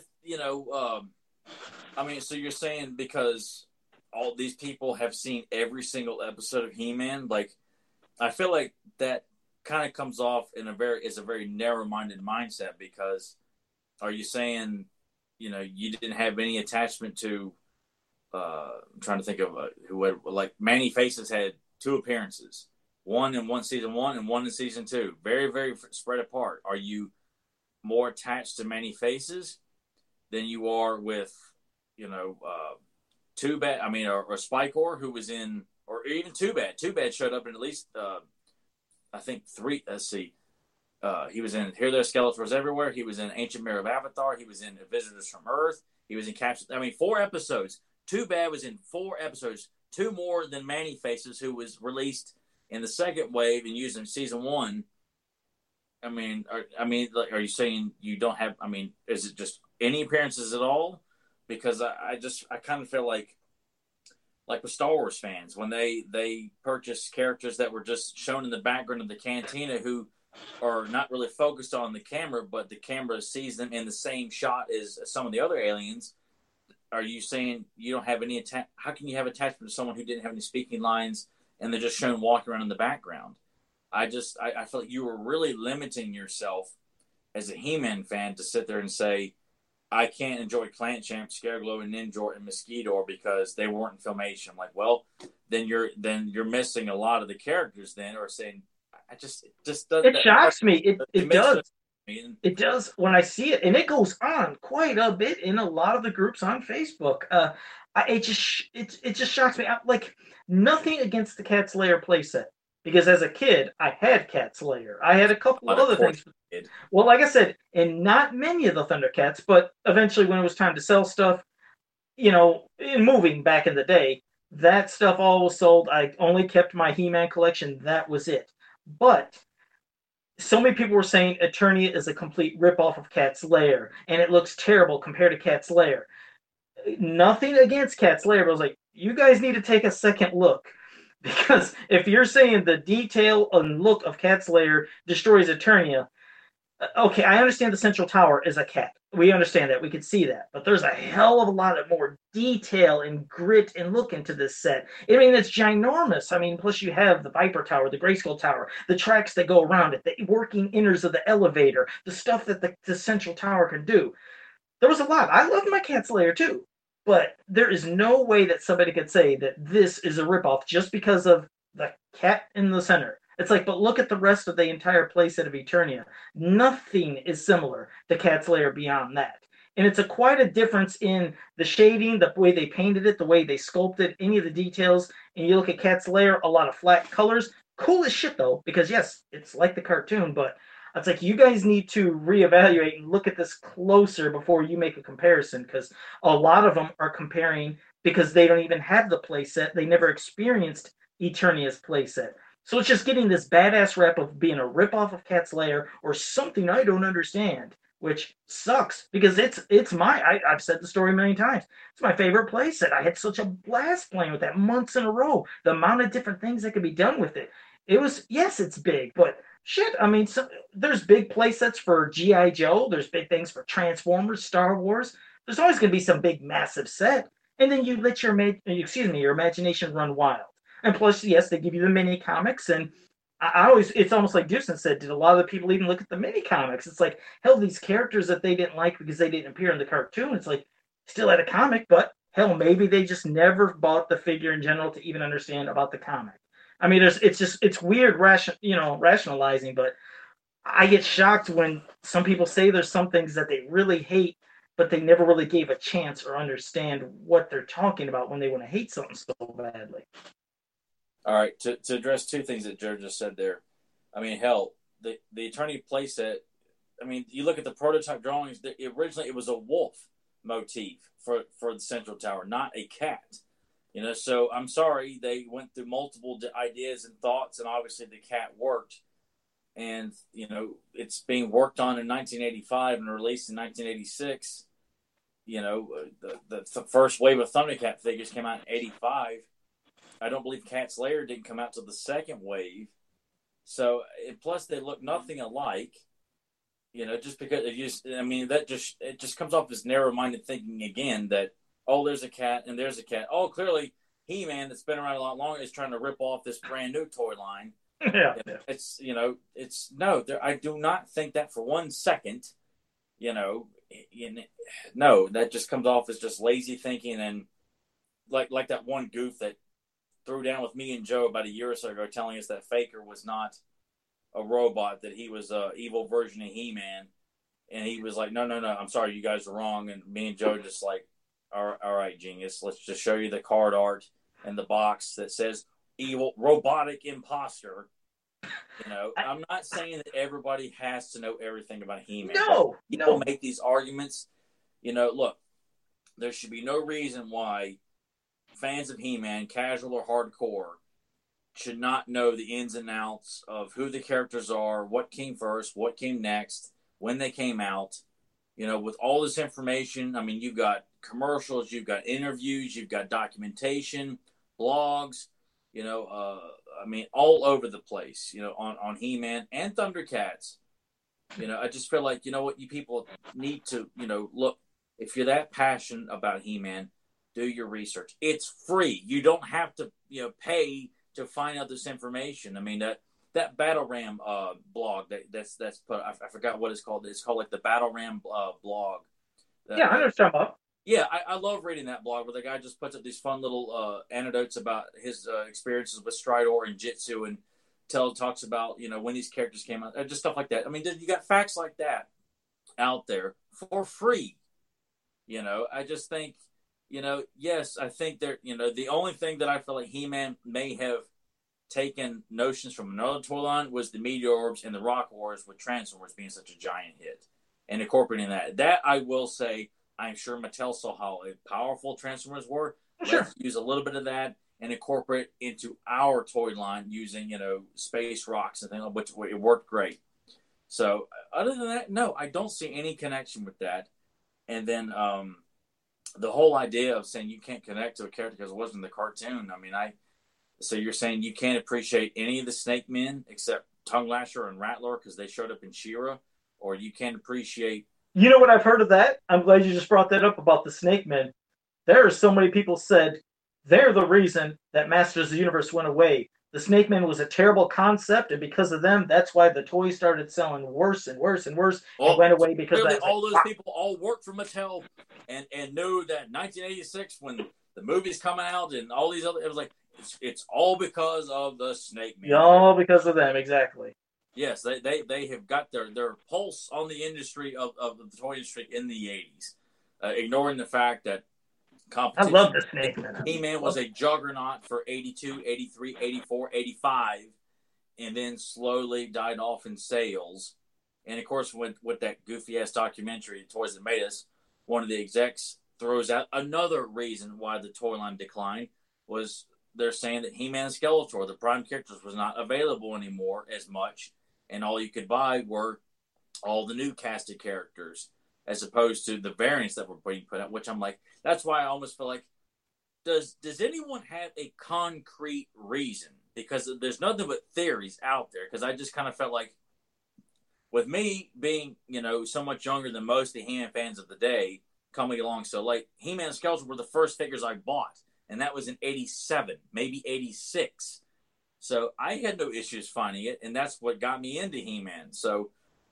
so you're saying because all these people have seen every single episode of He-Man, like I feel like that kind of comes off is a very narrow-minded mindset. Because are you saying you didn't have any attachment to I'm trying to think of who had, like, Manny Faces had 2 appearances, one in season 1 and one in season 2, very very spread apart. Are you more attached to Manny Faces than you are with Too Bad? I mean, or Spikor, who was in, or even Too Bad. Too Bad showed up in at least I think 3. Let's see. He was in Here There Skeletors Everywhere. He was in Ancient Mirror of Avatar. He was in Visitors from Earth. He was in Capture. 4 episodes. Too Bad was in 4 episodes, 2 more than Manny Faces, who was released in the second wave and used in season 1. Are you saying you don't have? Is it just any appearances at all? Because I kind of feel like with Star Wars fans, when they purchase characters that were just shown in the background of the cantina, who are not really focused on the camera, but the camera sees them in the same shot as some of the other aliens. Are you saying you don't have any how can you have attachment to someone who didn't have any speaking lines and they're just shown walking around in the background? I feel like you were really limiting yourself as a He-Man fan to sit there and say, I can't enjoy Plant Champ, Scareglow, and Ninjor and Mosquito because they weren't in Filmation. I'm like, well, then you're missing a lot of the characters then, or saying, it just does. It shocks me. It does. It does when I see it, and it goes on quite a bit in a lot of the groups on Facebook. It just shocks me. Like, nothing against the Cat's Lair playset, because as a kid I had Cat's Lair. I had a couple of other things. Well, like I said, and not many of the Thundercats, but eventually when it was time to sell stuff, in moving back in the day, that stuff all was sold. I only kept my He-Man collection. That was it. But so many people were saying Eternia is a complete ripoff of Cat's Lair, and it looks terrible compared to Cat's Lair. Nothing against Cat's Lair, but I was like, you guys need to take a second look. Because if you're saying the detail and look of Cat's Lair destroys Eternia, okay, I understand the central tower is a cat. We understand that. We can see that. But there's a hell of a lot of more detail and grit and look into this set. I mean, it's ginormous. I mean, plus you have the Viper Tower, the Grayskull Tower, the tracks that go around it, the working inners of the elevator, the stuff that the central tower can do. There was a lot. I love my Cat's Lair too. But there is no way that somebody could say that this is a ripoff just because of the cat in the center. It's like, but look at the rest of the entire playset of Eternia. Nothing is similar to Cat's Lair beyond that. And it's quite a difference in the shading, the way they painted it, the way they sculpted any of the details. And you look at Cat's Lair, a lot of flat colors. Cool as shit, though, because yes, it's like the cartoon, but it's like you guys need to reevaluate and look at this closer before you make a comparison, because a lot of them are comparing because they don't even have the playset. They never experienced Eternia's playset. So it's just getting this badass rep of being a ripoff of Cat's Lair or something I don't understand, which sucks because I've said the story many times. It's my favorite playset. I had such a blast playing with that months in a row. The amount of different things that could be done with it. It was, yes, it's big, but shit, I mean, there's big playsets for G.I. Joe. There's big things for Transformers, Star Wars. There's always going to be some big, massive set. And then you let your imagination run wild. And plus, yes, they give you the mini comics, and it's almost like Dewson said, did a lot of the people even look at the mini comics? It's like, hell, these characters that they didn't like because they didn't appear in the cartoon, it's like, still had a comic, but hell, maybe they just never bought the figure in general to even understand about the comic. I mean, it's weird, rationalizing, but I get shocked when some people say there's some things that they really hate, but they never really gave a chance or understand what they're talking about when they want to hate something so badly. All right, to address two things that Joe just said there. I mean, hell, the Eternia playset. I mean, you look at the prototype drawings. Originally, it was a wolf motif for the central tower, not a cat. So I'm sorry they went through multiple ideas and thoughts, and obviously the cat worked. And it's being worked on in 1985 and released in 1986. The first wave of Thundercat figures came out in '85. I don't believe Cat's Lair didn't come out till the second wave. So, plus they look nothing alike. Just because it just comes off as narrow-minded thinking again that, oh, there's a cat and there's a cat. Oh, clearly He-Man that's been around a lot longer is trying to rip off this brand new toy line. Yeah. I do not think that for 1 second. No, that just comes off as just lazy thinking and like that one goof that threw down with me and Joe about a year or so ago, telling us that Faker was not a robot, that he was an evil version of He-Man, and he was like, no, I'm sorry, you guys are wrong, and me and Joe just like, all right, genius, let's just show you the card art and the box that says evil robotic imposter. I'm not saying that everybody has to know everything about He-Man. No, people make these arguments. Look, there should be no reason why fans of He-Man, casual or hardcore, should not know the ins and outs of who the characters are, what came first, what came next, when they came out. With all this information, I mean, you've got commercials, you've got interviews, you've got documentation, blogs, all over the place, on He-Man and Thundercats. I just feel like, what you people need to, look, if you're that passionate about He-Man, do your research. It's free. You don't have to, pay to find out this information. I mean, that Battle Ram blog that's put, I forgot what it's called. It's called like the Battle Ram blog. Yeah, I understand about. Yeah, I love reading that blog where the guy just puts up these fun little anecdotes about his experiences with Stridor and Jitsu, and talks about when these characters came out, just stuff like that. I mean, you got facts like that out there for free. I just think, yes, I think there. The only thing that I feel like He-Man may have taken notions from another toy line was the Meteor Orbs and the Rock Wars, with Transformers being such a giant hit, and incorporating that. That I will say I'm sure Mattel saw how powerful Transformers were. Sure. Let's use a little bit of that and incorporate into our toy line using, space rocks and things, which it worked great. So other than that, no, I don't see any connection with that. And then the whole idea of saying you can't connect to a character because it wasn't the cartoon. I mean, so you're saying you can't appreciate any of the Snake Men except Tongue Lasher and Rattler because they showed up in She-Ra, or you can't appreciate. You know what I've heard of that? I'm glad you just brought that up about the Snake Men. There are so many people said they're the reason that Masters of the Universe went away. The Snake Men was a terrible concept, and because of them, that's why the toys started selling worse and worse and worse, and went away because clearly all those people all worked for Mattel and knew that 1986 when the movie's coming out and all these other, it was like it's all because of the Snake Men. All because of them, exactly. Yes, they have got their pulse on the industry of the toy industry in the 80s, ignoring the fact that competition. I love the Snake Man. He-Man was a juggernaut for 82, 83, 84, 85, and then slowly died off in sales. And, of course, with that goofy-ass documentary, Toys That Made Us, one of the execs throws out another reason why the toy line declined was they're saying that He-Man and Skeletor, the prime characters, was not available anymore as much, and all you could buy were all the new casted characters, as opposed to the variants that were being put out, which I'm like, that's why I almost feel like, does anyone have a concrete reason? Because there's nothing but theories out there. Because I just kind of felt like, with me being, so much younger than most of the He-Man fans of the day, coming along so late, He-Man and Skeletor were the first figures I bought. And that was in 87, maybe 86. So I had no issues finding it, and that's what got me into He-Man. So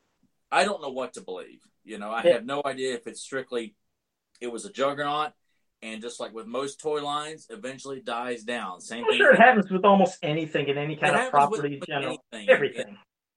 I don't know what to believe. I have no idea if it's strictly it was a juggernaut, and just like with most toy lines, eventually dies down. Same thing. Sure, it happens with almost anything in any kind of property in general. Everything.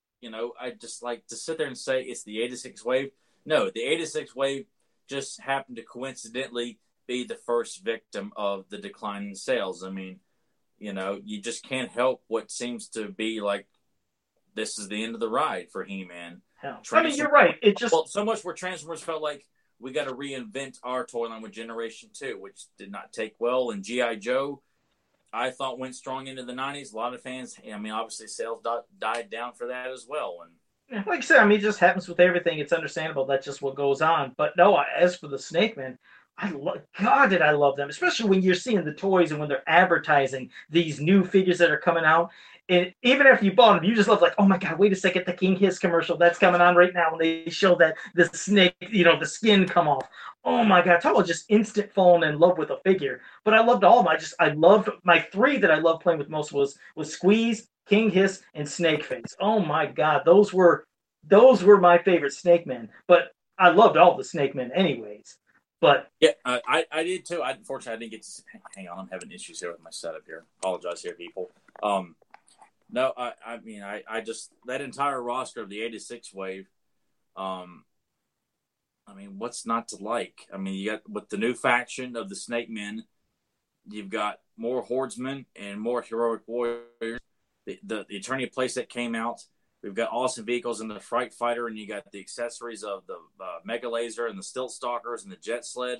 I just like to sit there and say it's the 86 wave. No, the 86 wave just happened to coincidentally be the first victim of the decline in sales. I mean, you just can't help what seems to be like this is the end of the ride for He-Man. I mean, you're right. It just so much where Transformers felt like we got to reinvent our toy line with Generation 2, which did not take well. And G.I. Joe, I thought went strong into the 90s. A lot of fans, obviously sales died down for that as well. And like I said, it just happens with everything. It's understandable. That's just what goes on. But no, as for the Snake Man, God, did I love them, especially when you're seeing the toys and when they're advertising these new figures that are coming out. And even if you bought them, you just love oh my God, wait a second, the King Hiss commercial that's coming on right now when they show that the snake, the skin come off. Oh my God, talk about just instant falling in love with a figure. But I loved all of them. I loved my three that I loved playing with most was Squeeze, King Hiss, and Snakeface. Oh my God, those were my favorite Snake Men. But I loved all the Snake Men anyways. But yeah, I did too. Unfortunately, I didn't get to hang on. I'm having issues here with my setup here. Apologize here, people. No, I mean, I just, that entire roster of the 86 wave, I mean, what's not to like? I mean, you got, with the new faction of the Snake Men, you've got more Hordemen and more Heroic Warriors. The Eternity playset came out. We've got awesome vehicles in the Fright Fighter, and you got the accessories of the Mega Laser and the Stilt Stalkers and the Jet Sled.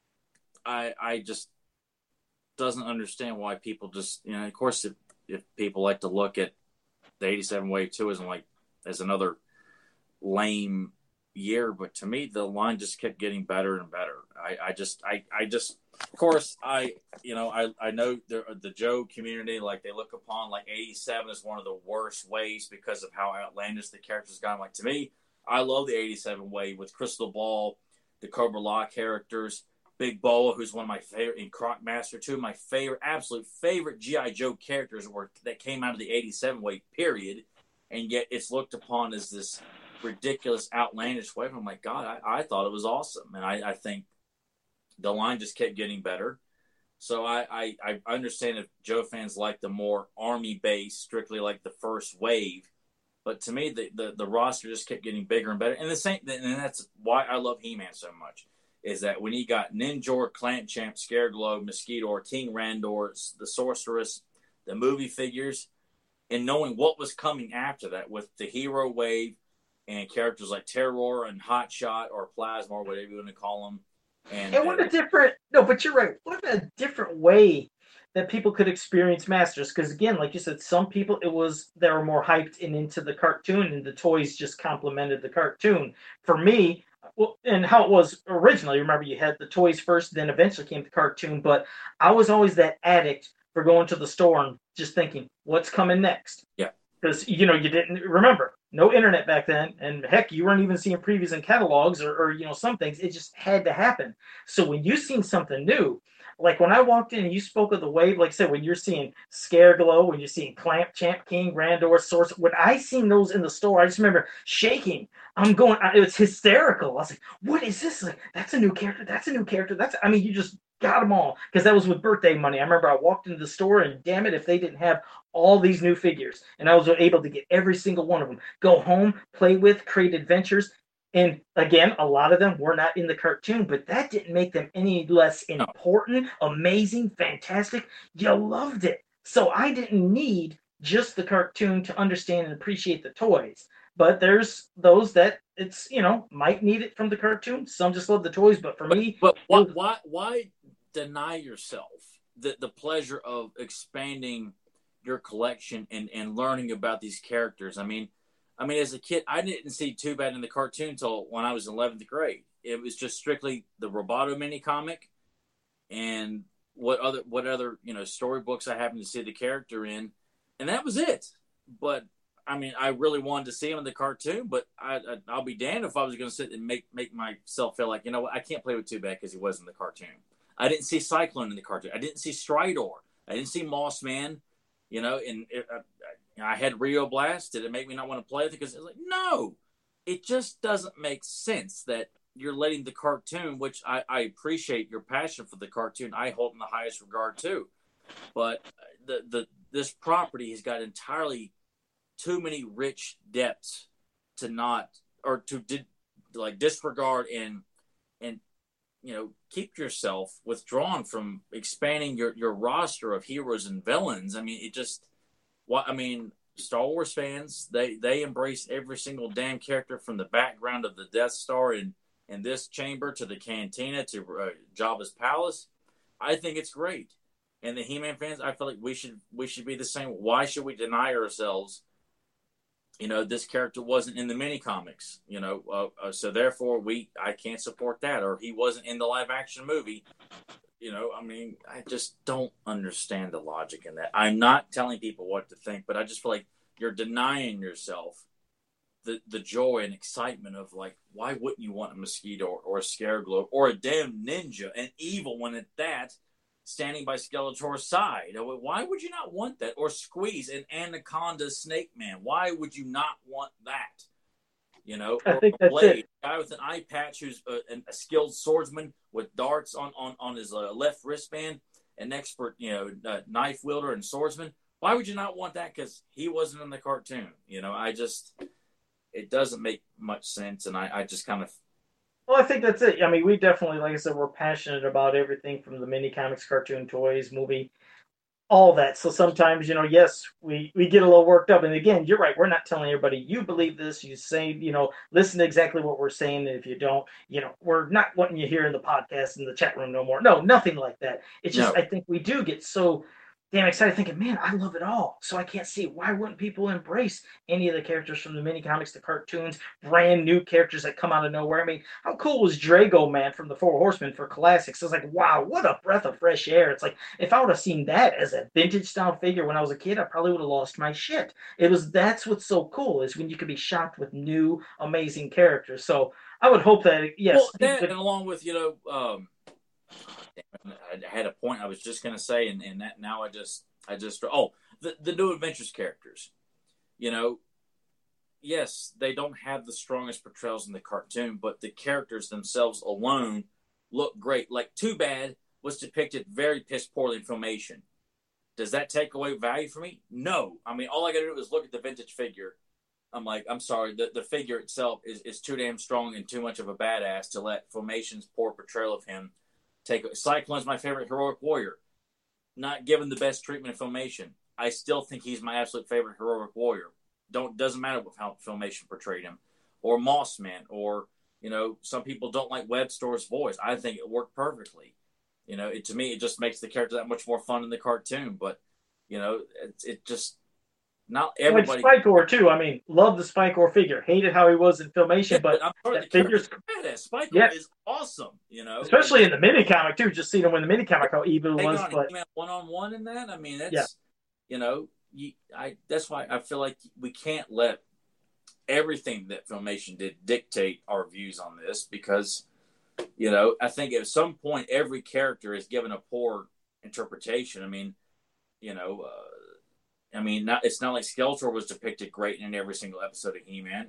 I just doesn't understand why people just, of course, if people like to look at the 87 wave too as another lame year, but to me the line just kept getting better and better. I just of course I know the Joe community, like, they look upon 87 as one of the worst waves because of how outlandish the characters got. Like, to me, I love the 87 wave with Crystal Ball, the Cobra Law characters, Big Boa, who's one of my favorite, and Crocmaster, two of my absolute favorite G.I. Joe characters that came out of the 87 wave, period. And yet it's looked upon as this ridiculous, outlandish wave. I'm like, God, I thought it was awesome. And I think the line just kept getting better. So I understand if Joe fans like the more army-based, strictly like the first wave. But to me, the roster just kept getting bigger and better. And and that's why I love He-Man so much. Is that when you got Ninjor, Clamp Champ, Scareglow, Mosquitor, King Randor, the Sorceress, the movie figures, and knowing what was coming after that with the Hero Wave and characters like Terror and Hotshot or Plasma or whatever you want to call them, And what a different, no, but you're right. What a different way that people could experience Masters. Because again, like you said, some people they were more hyped and into the cartoon, and the toys just complemented the cartoon. For me, well, and how it was originally, remember you had the toys first, then eventually came the cartoon. But I was always that addict for going to the store and just thinking, what's coming next? Yeah. Because you didn't remember no internet back then, and heck, you weren't even seeing previews in catalogs or some things. It just had to happen. So when you seen something new, like when I walked in and you spoke of the wave, like I said, when you're seeing Scareglow, when you're seeing Clamp, Champ King, Grandor, Source, when I seen those in the store, I just remember shaking. It was hysterical. I was like, what is this? Like, that's a new character. That's a new character. You just got them all because that was with birthday money. I remember I walked into the store and damn it, if they didn't have all these new figures, and I was able to get every single one of them, go home, play with, create adventures. And again, a lot of them were not in the cartoon, but that didn't make them any less important, amazing, fantastic. You loved it. So I didn't need just the cartoon to understand and appreciate the toys. But there's those that might need it from the cartoon. Some just love the toys, but for me, why deny yourself the pleasure of expanding your collection and learning about these characters? I mean, as a kid, I didn't see Too Bad in the cartoon until when I was in 11th grade. It was just strictly the Roboto mini comic and what other storybooks I happened to see the character in, and that was it. But I really wanted to see him in the cartoon, but I'll be damned if I was going to sit and make myself feel like, what, I can't play with Too Bad because he wasn't in the cartoon. I didn't see Cyclone in the cartoon. I didn't see Stridor. I didn't see Moss Man. I had Rio Blast. Did it make me not want to play with it? Because it's like, no, it just doesn't make sense that you're letting the cartoon, which I appreciate your passion for the cartoon. I hold in the highest regard too. But this property has got entirely too many rich depths to disregard and keep yourself withdrawn from expanding your roster of heroes and villains. Star Wars fans, they embrace every single damn character from the background of the Death Star in this chamber to the Cantina to Jabba's palace. I think it's great. And the He-Man fans, I feel like we should be the same. Why should we deny ourselves? This character wasn't in the mini comics. So therefore I can't support that, or he wasn't in the live action movie. I just don't understand the logic in that. I'm not telling people what to think, but I just feel like you're denying yourself the joy and excitement of, like, why wouldn't you want a Mosquito or a Scareglow or a damn ninja, an evil one at that, standing by Skeletor's side? Why would you not want that? Or Squeeze, an Anaconda Snake Man. Why would you not want that? I think that's Blade, it. A guy with an eye patch who's a skilled swordsman with darts on his left wristband, an expert, knife wielder and swordsman. Why would you not want that? Because he wasn't in the cartoon. It doesn't make much sense, and I just kind of. Well, I think that's it. We definitely, like I said, we're passionate about everything from the mini comics, cartoon, toys, movie, all that. So sometimes, yes, we get a little worked up. And again, you're right. We're not telling everybody, you believe this, you say, listen to exactly what we're saying. And if you don't, we're not wanting you here in the podcast, in the chat room no more. No, nothing like that. It's just, I think we do get so damn excited thinking, man, I love it all. So I can't see why wouldn't people embrace any of the characters from the mini comics, the cartoons, brand new characters that come out of nowhere. How cool was Drago, man, from the Four Horsemen for classics? It's like, wow, what a breath of fresh air. It's like, if I would have seen that as a vintage style figure when I was a kid, I probably would have lost my shit. That's what's so cool, is when you can be shocked with new, amazing characters. So I would hope that, yes. Well, that, and along with, I had a point I was just going to say, and that now the New Adventures characters, yes, they don't have the strongest portrayals in the cartoon, but the characters themselves alone look great. Like, Too Bad was depicted very piss poorly in Filmation. Does that take away value for me? No. All I got to do is look at the vintage figure. I'm like, I'm sorry, the figure itself is too damn strong and too much of a badass to let Filmation's poor portrayal of him take. Cyclone's my favorite heroic warrior. Not given the best treatment in Filmation. I still think he's my absolute favorite heroic warrior. Doesn't matter how Filmation portrayed him. Or Moss Man, or some people don't like Web Store's voice. I think it worked perfectly. To me, it just makes the character that much more fun in the cartoon. But it just not everybody. Like Spikor too. I mean, love the Spikor figure. Hated how he was in Filmation, but I'm sorry, the figure's badass. Spikor is awesome. Especially in the mini comic too. Just seeing him in the mini comic how evil it was. But one-on-one in that. I mean, that's that's why I feel like we can't let everything that Filmation did dictate our views on this, because I think at some point every character is given a poor interpretation. I mean, it's not like Skeletor was depicted great in every single episode of He-Man.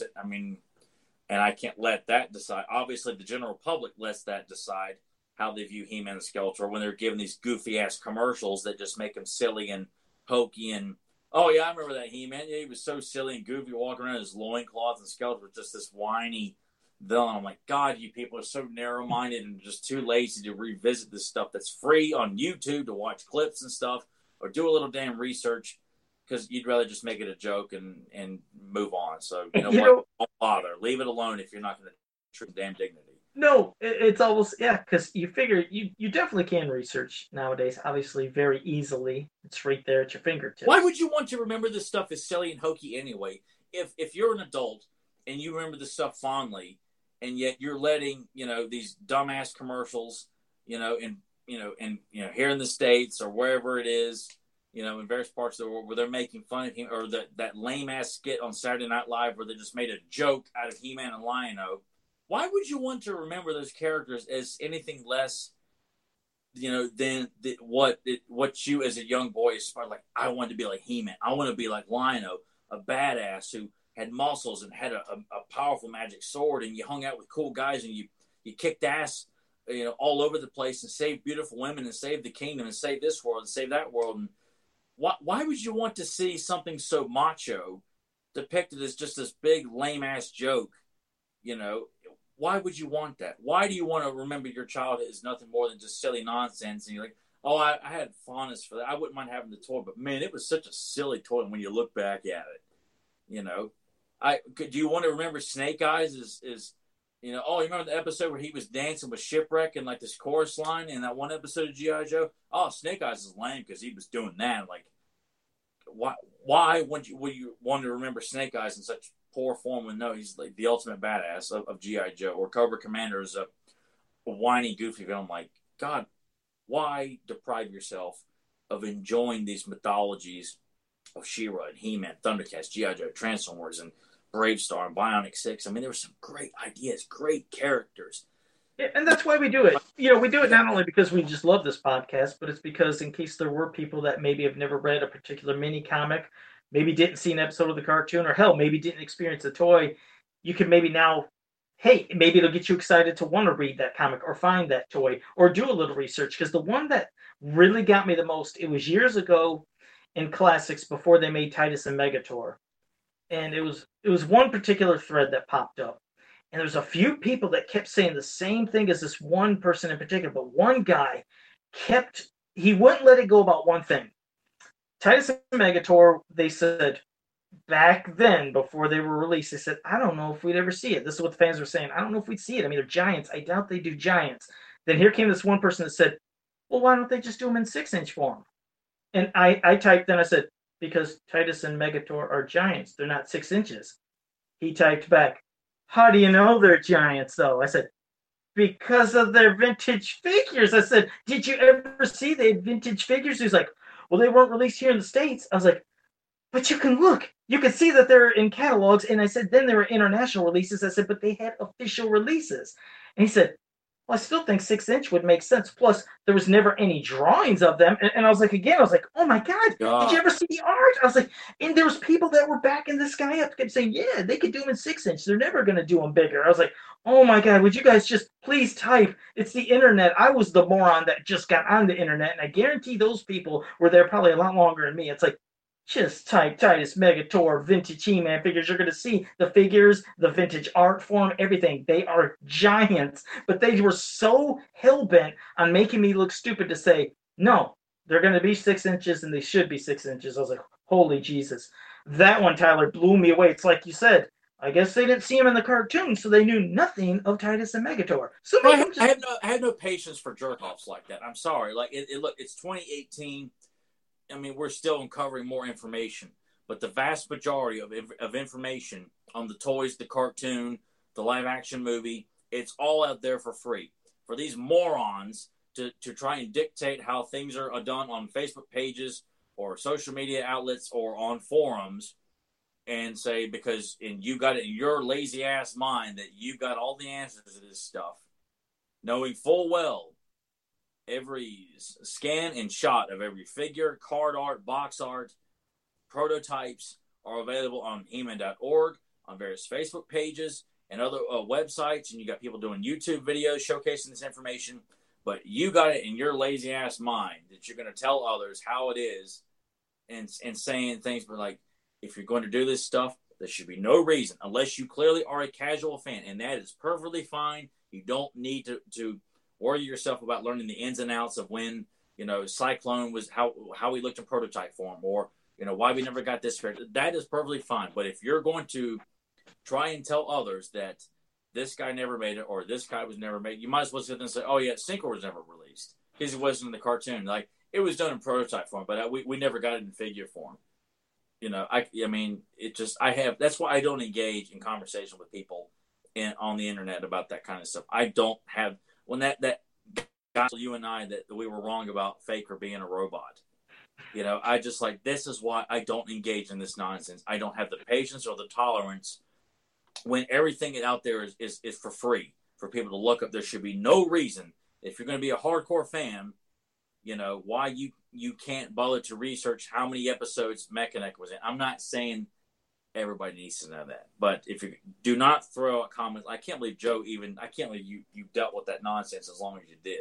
And I can't let that decide. Obviously, the general public lets that decide how they view He-Man and Skeletor when they're given these goofy ass commercials that just make them silly and hokey. And oh yeah, I remember that He-Man. Yeah, he was so silly and goofy, walking around in his loincloth, and Skeletor was just this whiny villain. I'm like, God, you people are so narrow-minded and just too lazy to revisit this stuff that's free on YouTube to watch clips and stuff, or do a little damn research, because you'd rather just make it a joke and move on. So, don't bother. Leave it alone if you're not going to treat damn dignity. No, it's almost, because you figure you definitely can research nowadays, obviously, very easily. It's right there at your fingertips. Why would you want to remember this stuff as silly and hokey anyway? If you're an adult and you remember this stuff fondly, and yet you're letting, these dumbass commercials, and here in the States or wherever it is, in various parts of the world, where they're making fun of him, or that lame-ass skit on Saturday Night Live where they just made a joke out of He-Man and Lion-O. Why would you want to remember those characters as anything less, than what you as a young boy aspired? Like, I want to be like He-Man. I want to be like Lion-O, a badass who had muscles and had a powerful magic sword, and you hung out with cool guys, and you kicked ass, all over the place, and saved beautiful women, and saved the kingdom, and saved this world, and saved that world. And why would you want to see something so macho depicted as just this big lame-ass joke? Why would you want that? Why do you want to remember your childhood as nothing more than just silly nonsense? And you're like, oh, I had fondness for that. I wouldn't mind having the toy, but man, it was such a silly toy when you look back at it. Do you want to remember Snake Eyes as you remember the episode where he was dancing with Shipwreck and like this chorus line in that one episode of G.I. Joe? Oh, Snake Eyes is lame because he was doing that. Like, why would you want to remember Snake Eyes in such poor form when he's like the ultimate badass of G.I. Joe, or Cobra Commander is a whiny, goofy villain? Like, God, why deprive yourself of enjoying these mythologies of She-Ra and He-Man, Thundercats, G.I. Joe, Transformers, and Brave Star and Bionic 6. I mean, there were some great ideas, great characters. Yeah, and that's why we do it. We do it not only because we just love this podcast, but it's because in case there were people that maybe have never read a particular mini comic, maybe didn't see an episode of the cartoon, or hell, maybe didn't experience a toy, you can maybe now, maybe it'll get you excited to want to read that comic or find that toy or do a little research. Because the one that really got me the most, it was years ago in Classics before they made Titus and Megator. And it was one particular thread that popped up. And there's a few people that kept saying the same thing as this one person in particular. But one guy he wouldn't let it go about one thing. Titus and Megator, they said, back then, before they were released, they said, I don't know if we'd ever see it. This is what the fans were saying. I don't know if we'd see it. I mean, they're giants. I doubt they do giants. Then here came this one person that said, well, why don't they just do them in 6-inch form? And I typed in, I said, because Titus and Megator are giants. They're not 6 inches. He typed back, how do you know they're giants, though? I said, because of their vintage figures. I said, did you ever see they had vintage figures? He's like, well, they weren't released here in the States. I was like, but you can look. You can see that they're in catalogs. And I said, then there were international releases. I said, but they had official releases. And he said, well, I still think 6-inch would make sense. Plus, there was never any drawings of them. And I was like, oh my God, did you ever see the art? I was like, and there was people that were backing this guy up, kept saying, yeah, they could do them in 6-inch. They're never going to do them bigger. I was like, oh my God, would you guys just please type? It's the internet. I was the moron that just got on the internet. And I guarantee those people were there probably a lot longer than me. It's like, just type Titus Megator vintage He-Man figures. You're going to see the figures, the vintage art form, everything. They are giants. But they were so hell-bent on making me look stupid to say, no, they're going to be 6 inches and they should be 6 inches. I was like, holy Jesus. That one, Tyler, blew me away. It's like you said, I guess they didn't see him in the cartoon, so they knew nothing of Titus and Megator. So I, make them just... I have no patience for jerk offs like that. I'm sorry. Like look, it's 2018. I mean, we're still uncovering more information, but the vast majority of information on the toys, the cartoon, the live action movie, it's all out there for free. For these morons to try and dictate how things are done on Facebook pages or social media outlets or on forums, and say and you got it in your lazy ass mind that you got all the answers to this stuff, knowing full well every scan and shot of every figure, card art, box art, prototypes are available on He-Man.org, on various Facebook pages and other websites, and you got people doing YouTube videos showcasing this information. But you got it in your lazy ass mind that you're going to tell others how it is, and saying things like, if you're going to do this stuff, there should be no reason, unless you clearly are a casual fan, and that is perfectly fine. You don't need to worry yourself about learning the ins and outs of when, Cyclone was, how he looked in prototype form, or, why we never got this character. That is perfectly fine. But if you're going to try and tell others that this guy never made it or this guy was never made, you might as well sit there and say, oh yeah, Synchro was never released because he wasn't in the cartoon. Like, it was done in prototype form, but we never got it in figure form. I mean, that's why I don't engage in conversation with people on the internet about that kind of stuff. I don't have, when that got you and I that we were wrong about Faker being a robot. I just this is why I don't engage in this nonsense. I don't have the patience or the tolerance when everything out there is for free for people to look up. There should be no reason, if you're going to be a hardcore fan, why you can't bother to research how many episodes Mechanic was in. I'm not saying everybody needs to know that, but if you do not throw out comments, I can't believe you dealt with that nonsense as long as you did.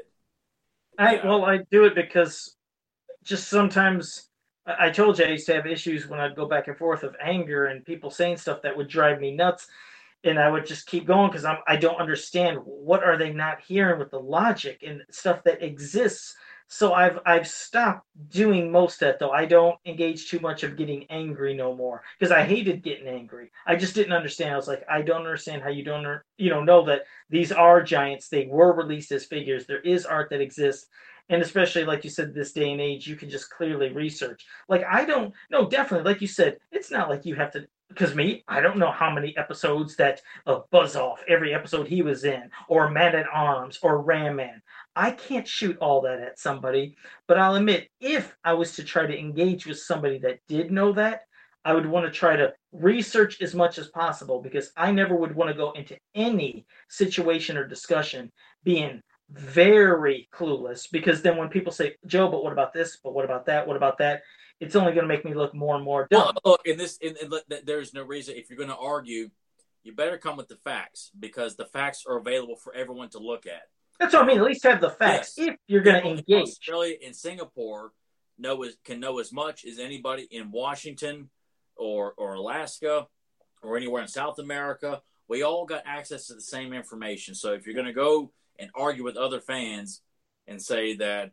Well, I do it because just sometimes, I told you I used to have issues when I'd go back and forth of anger and people saying stuff that would drive me nuts, and I would just keep going because I don't understand, what are they not hearing with the logic and stuff that exists. So I've stopped doing most of that, though. I don't engage too much of getting angry no more because I hated getting angry. I just didn't understand. I was like, I don't understand how you don't know that these are giants. They were released as figures. There is art that exists. And especially, like you said, this day and age, you can just clearly research. Like, no, definitely, like you said, it's not like you have to, because I don't know how many episodes that of Buzz Off, every episode he was in, or Man at Arms, or Ram Man. I can't shoot all that at somebody, but I'll admit, if I was to try to engage with somebody that did know that, I would want to try to research as much as possible, because I never would want to go into any situation or discussion being very clueless, because then when people say, Joe, but what about this? But what about that? What about that? It's only going to make me look more and more dumb. Well, look, there's no reason. If you're going to argue, you better come with the facts, because the facts are available for everyone to look at. That's what I mean. At least have the facts. Yes. If you're going to engage. Australia and Singapore can know as much as anybody in Washington or Alaska or anywhere in South America. We all got access to the same information. So if you're going to go and argue with other fans and say that,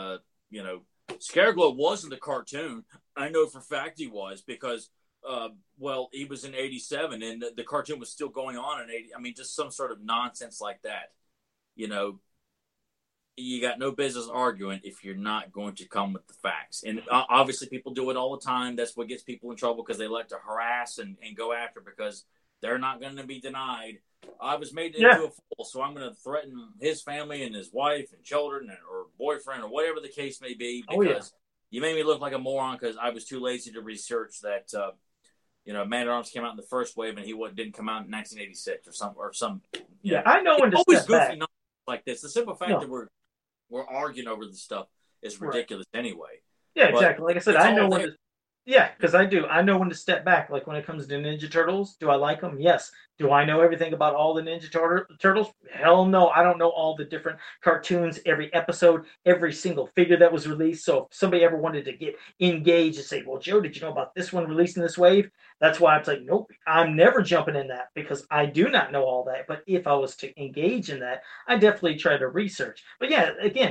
Scareglow wasn't a cartoon, I know for a fact he was, because, he was in 87 and the cartoon was still going on in 80. I mean, just some sort of nonsense like that. You got no business arguing if you're not going to come with the facts. And obviously people do it all the time. That's what gets people in trouble, because they like to harass and go after, because they're not going to be denied. I was made into a fool, so I'm going to threaten his family and his wife and children or boyfriend or whatever the case may be, because you made me look like a moron because I was too lazy to research that, Man at Arms came out in the first wave and he didn't come out in 1986 or some. I know when to always step goofy back. Like this. The simple fact that we're arguing over this stuff is ridiculous anyway. Yeah, exactly. Like I said, I know when to. Yeah, because I do. I know when to step back. Like when it comes to Ninja Turtles, do I like them? Yes. Do I know everything about all the Ninja Turtles? Hell no. I don't know all the different cartoons, every episode, every single figure that was released. So if somebody ever wanted to get engaged and say, well, Joe, did you know about this one releasing this wave? That's why I'm like, nope, I'm never jumping in that, because I do not know all that. But if I was to engage in that, I definitely try to research. But yeah, again,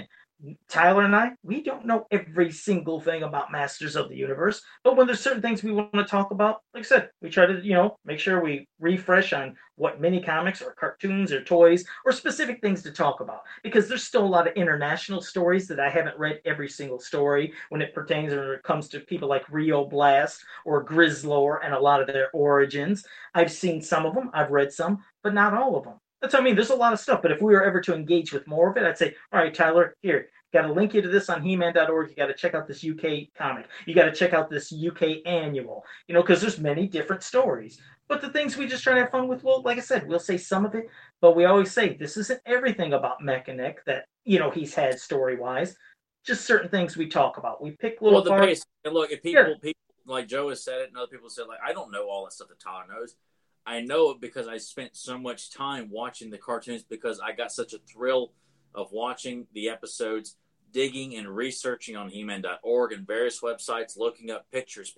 Tyler and I, we don't know every single thing about Masters of the Universe, but when there's certain things we want to talk about, like I said, we try to, make sure we refresh on what mini comics or cartoons or toys or specific things to talk about. Because there's still a lot of international stories that I haven't read every single story when it pertains or it comes to people like Rio Blast or Grizzlor and a lot of their origins. I've seen some of them, I've read some, but not all of them. That's what I mean. There's a lot of stuff, but if we were ever to engage with more of it, I'd say, all right, Tyler, here, got to link you to this on He-Man.org. You got to check out this UK comic. You got to check out this UK annual, because there's many different stories. But the things we just try to have fun with, well, like I said, we'll say some of it, but we always say this isn't everything about Mechanic that, he's had story-wise. Just certain things we talk about. We pick little parts. Base, and look, if people like Joe has said it, and other people said, like, I don't know all that stuff that Tyler knows. I know it because I spent so much time watching the cartoons because I got such a thrill of watching the episodes, digging and researching on He-Man.org and various websites, looking up pictures,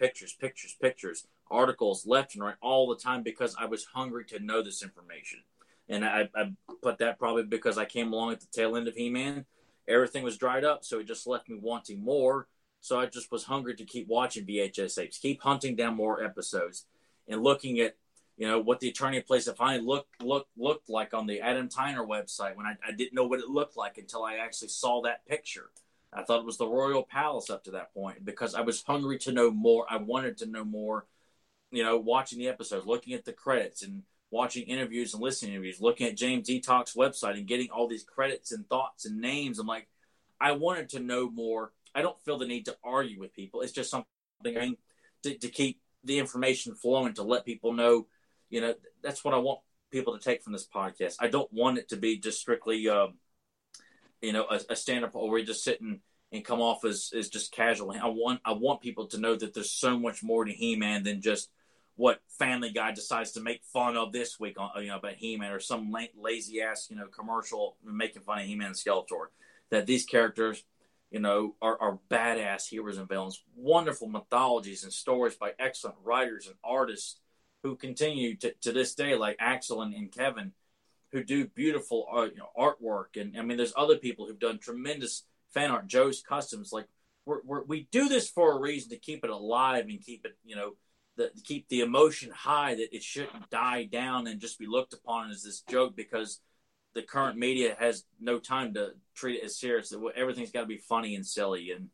articles left and right all the time because I was hungry to know this information. And I put that probably because I came along at the tail end of He-Man. Everything was dried up, so it just left me wanting more. So I just was hungry to keep watching VHS tapes, keep hunting down more episodes and looking at what the Eternia place of finally looked like on the Adam Tyner website when I didn't know what it looked like until I actually saw that picture. I thought it was the Royal Palace up to that point because I was hungry to know more. I wanted to know more, watching the episodes, looking at the credits and watching interviews and listening to interviews, looking at James Detox's website and getting all these credits and thoughts and names. I'm like, I wanted to know more. I don't feel the need to argue with people. It's just something to keep the information flowing, to let people know. That's what I want people to take from this podcast. I don't want it to be just strictly, a stand-up where we just sit and come off as just casual. I want people to know that there's so much more to He-Man than just what Family Guy decides to make fun of this week on, about He-Man or some lazy ass, commercial making fun of He-Man and Skeletor. That these characters, are badass heroes and villains, wonderful mythologies and stories by excellent writers and artists who continue to this day, like Axel and Kevin, who do beautiful artwork. And I mean, there's other people who've done tremendous fan art. Joe's Customs, like we do this for a reason, to keep it alive and keep it, keep the emotion high, that it shouldn't die down and just be looked upon as this joke because the current media has no time to treat it as serious. Everything's got to be funny and silly. And,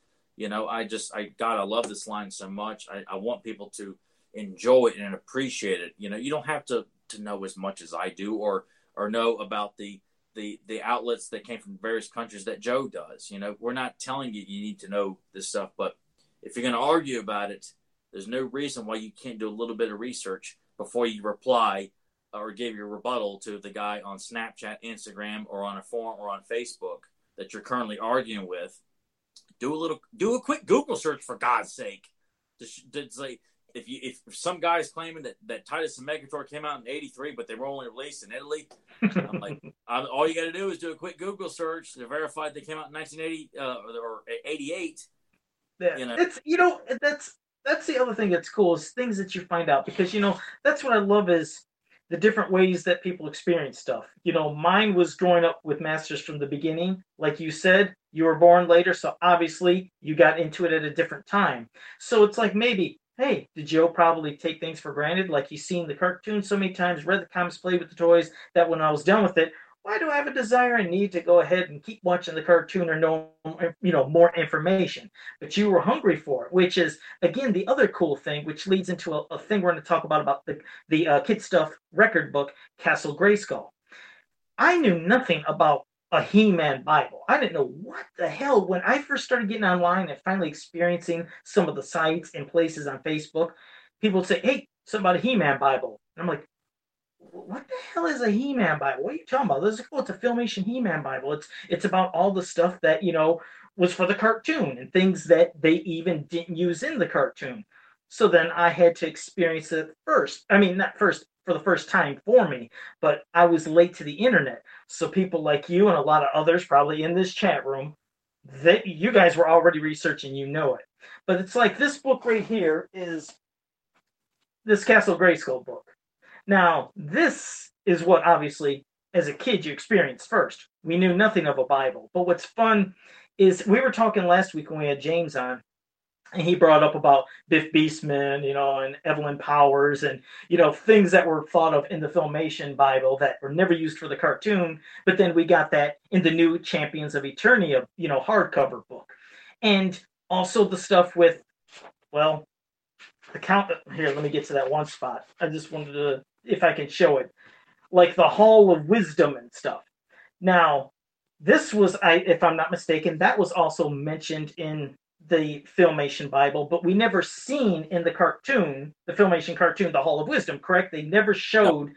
I love this line so much. I want people to enjoy it and appreciate it. You don't have to know as much as I do or know about the outlets that came from various countries that Joe does. We're not telling you need to know this stuff, but if you're going to argue about it, there's no reason why you can't do a little bit of research before you reply or give your rebuttal to the guy on Snapchat, Instagram, or on a forum or on Facebook that you're currently arguing with. Do a quick Google search, for God's sake. To say, if some guy's claiming that Titus and Megator came out in '83, but they were only released in Italy, I'm like, all you got to do is do a quick Google search to verify they came out in 1980 or '88. It's that's the other thing that's cool, is things that you find out, because that's what I love, is the different ways that people experience stuff. Mine was growing up with Masters from the beginning. Like you said, you were born later, so obviously you got into it at a different time. So it's like, maybe, hey, did Joe probably take things for granted? Like, he's seen the cartoon so many times, read the comics, played with the toys, that when I was done with it, why do I have a desire and need to go ahead and keep watching the cartoon or know, more information? But you were hungry for it, which is, again, the other cool thing, which leads into a thing we're going to talk about the Kid Stuff record book, Castle Grayskull. I knew nothing about a He-Man Bible. I didn't know what the hell. When I first started getting online and finally experiencing some of the sites and places on Facebook, people would say, hey, something about a He-Man Bible. And I'm like, what the hell is a He-Man Bible? What are you talking about? It's a Filmation He-Man Bible. It's about all the stuff that, was for the cartoon and things that they even didn't use in the cartoon. So then I had to experience it first. I mean, not first, for the first time for me, but I was late to the internet. So people like you and a lot of others probably in this chat room, you guys were already researching, it. But it's like this book right here is this Castle Grayskull book. Now, this is what, obviously, as a kid you experienced first. We knew nothing of a Bible. But what's fun is we were talking last week when we had James on, and he brought up about Biff Beastman, and Evelyn Powers, and things that were thought of in the Filmation Bible that were never used for the cartoon. But then we got that in the new Champions of Eternia, hardcover book, and also the stuff with, well, the count. Here, let me get to that one spot. I just wanted to, if I can show it, like the Hall of Wisdom and stuff. Now, this was, if I'm not mistaken, that was also mentioned in the Filmation Bible, but we never seen in the cartoon, the Filmation cartoon, the Hall of Wisdom, correct? They never showed.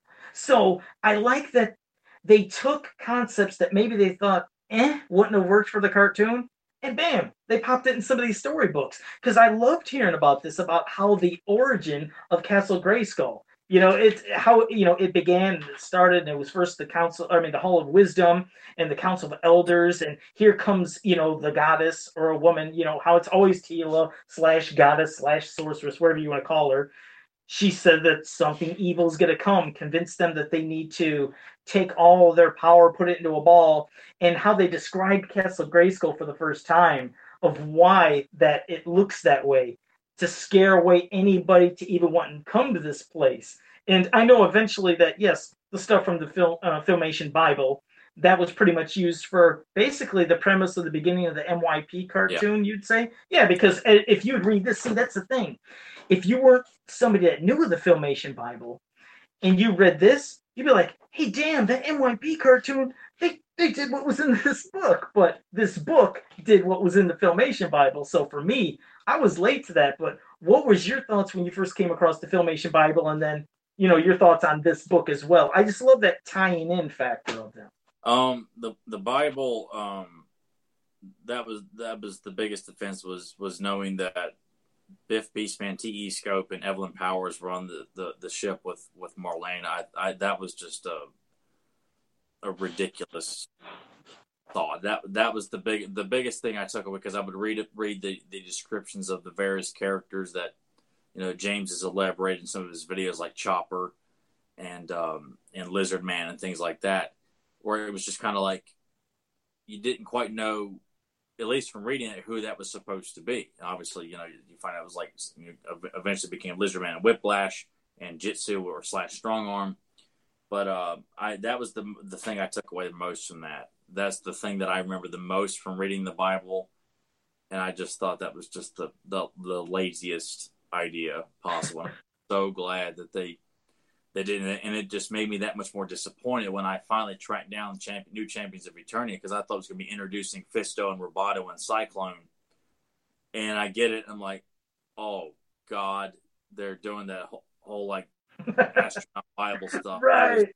So I like that they took concepts that maybe they thought, wouldn't have worked for the cartoon, and bam, they popped it in some of these storybooks. Because I loved hearing about this, about how the origin of Castle Grayskull. It's how it began. It started, and it was first the Hall of Wisdom and the Council of Elders, and here comes the goddess or a woman. How it's always Teela / goddess / sorceress, whatever you want to call her. She said that something evil is going to come, convince them that they need to take all of their power, put it into a ball, and how they described Castle Grayskull for the first time, of why that it looks that way, to scare away anybody to even want to come to this place. And I know eventually that, yes, the stuff from the Filmation Bible, that was pretty much used for basically the premise of the beginning of the MYP cartoon, you'd say. Yeah, because if you'd read this, see, that's the thing. If you weren't somebody that knew of the Filmation Bible and you read this, you'd be like, hey, damn, that MYP cartoon, they did what was in this book. But this book did what was in the Filmation Bible. So for me, I was late to that. But what was your thoughts when you first came across the Filmation Bible, and then, your thoughts on this book as well? I just love that tying in factor of them. The Bible, that was the biggest offense was knowing that Biff Beastman, T.E. Scope, and Evelyn Powers were on the ship with Marlene. I that was just a ridiculous thought. That was the biggest thing I took away, because I would read the descriptions of the various characters that James has elaborated in some of his videos, like Chopper and Lizard Man and things like that, where it was just kind of like you didn't quite know, at least from reading it, who that was supposed to be. Obviously, you find out it was like, eventually became Lizard Man and Whiplash and Jitsu or / Strong Arm. But that was the thing I took away the most from that. That's the thing that I remember the most from reading the Bible, and I just thought that was just the laziest idea possible. I'm so glad that they didn't, and it just made me that much more disappointed when I finally tracked down new Champions of Eternia, because I thought it was going to be introducing Fisto and Roboto and Cyclone, and I get it. I'm like, oh God, they're doing that whole like astronaut Bible stuff. Right.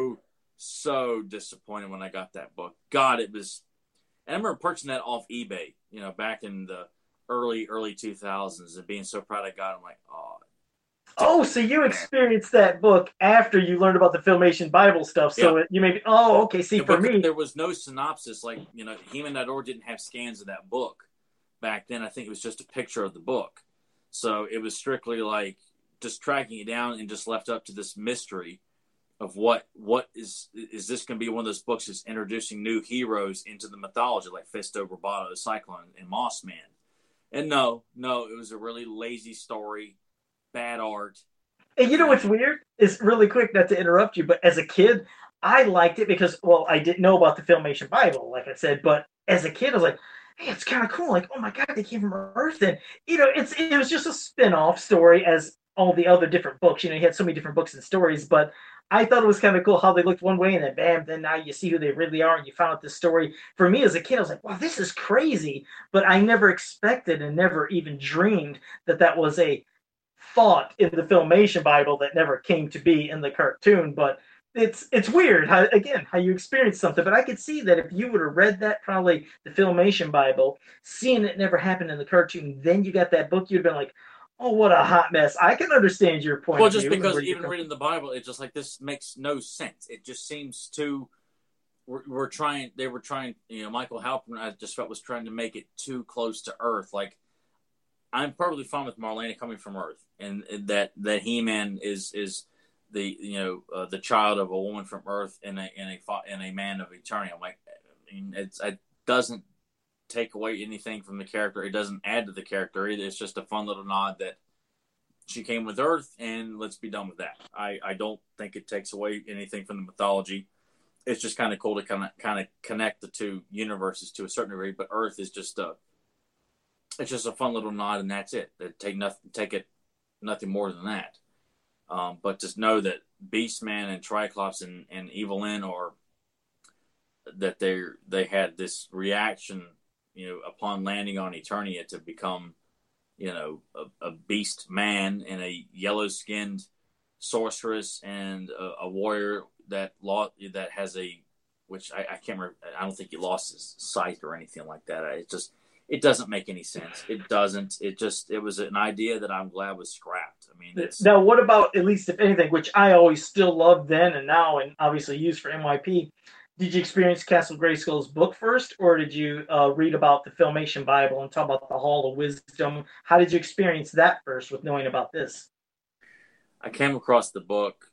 So disappointed when I got that book. God, it was. And I remember purchasing that off eBay, back in the early 2000s, and being so proud I got it. I'm like, oh, so you experienced that book after you learned about the Filmation Bible stuff. So you maybe, okay. See, for me, there was no synopsis. Like, He-Man.org didn't have scans of that book back then. I think it was just a picture of the book. So it was strictly like just tracking it down and just left up to this mystery of what is this going to be one of those books that's introducing new heroes into the mythology, like Fisto, Roboto, Cyclone, and Moss Man. And no, it was a really lazy story, bad art. And you know what's weird? Is really quick, not to interrupt you, but as a kid, I liked it because, well, I didn't know about the Filmation Bible, like I said, but as a kid, I was like, hey, it's kind of cool. Like, oh my God, they came from Earth. And, it was just a spin-off story as all the other different books. You had so many different books and stories, but I thought it was kind of cool how they looked one way and then bam, then now you see who they really are and you found out this story. For me as a kid, I was like, wow, this is crazy. But I never expected and never even dreamed that was a thought in the Filmation Bible that never came to be in the cartoon. But it's weird how you experience something. But I could see that if you would have read that, probably the Filmation Bible, seeing it never happened in the cartoon, then you got that book, you'd have been like, oh, what a hot mess. I can understand your point of view. Well, just because even reading the Bible, it's just like, this makes no sense. It just seems too, they were trying, Michael Halpern, I just felt, was trying to make it too close to Earth. Like, I'm perfectly fine with Marlena coming from Earth, and that He-Man is the child of a woman from Earth and a man of Eternia. I'm like, I mean, it doesn't take away anything from the character. It doesn't add to the character either. It's just a fun little nod that she came with Earth, and let's be done with that. I don't think it takes away anything from the mythology. It's just kind of cool to kind of connect the two universes to a certain degree. But Earth is just it's just a fun little nod, and that's it. Take it nothing more than that. But just know that Beastman and Triclops and Evelyn that they had this reaction, upon landing on Eternia to become, a beast man and a yellow-skinned sorceress and a warrior that has which I can't remember. I don't think he lost his sight or anything like that. It doesn't make any sense. It doesn't. It was an idea that I'm glad was scrapped. I mean, now what about, at least if anything, which I always still love then and now, and obviously used for MYP. Did you experience Castle Grayskull's book first, or did you read about the Filmation Bible and talk about the Hall of Wisdom? How did you experience that first with knowing about this? I came across the book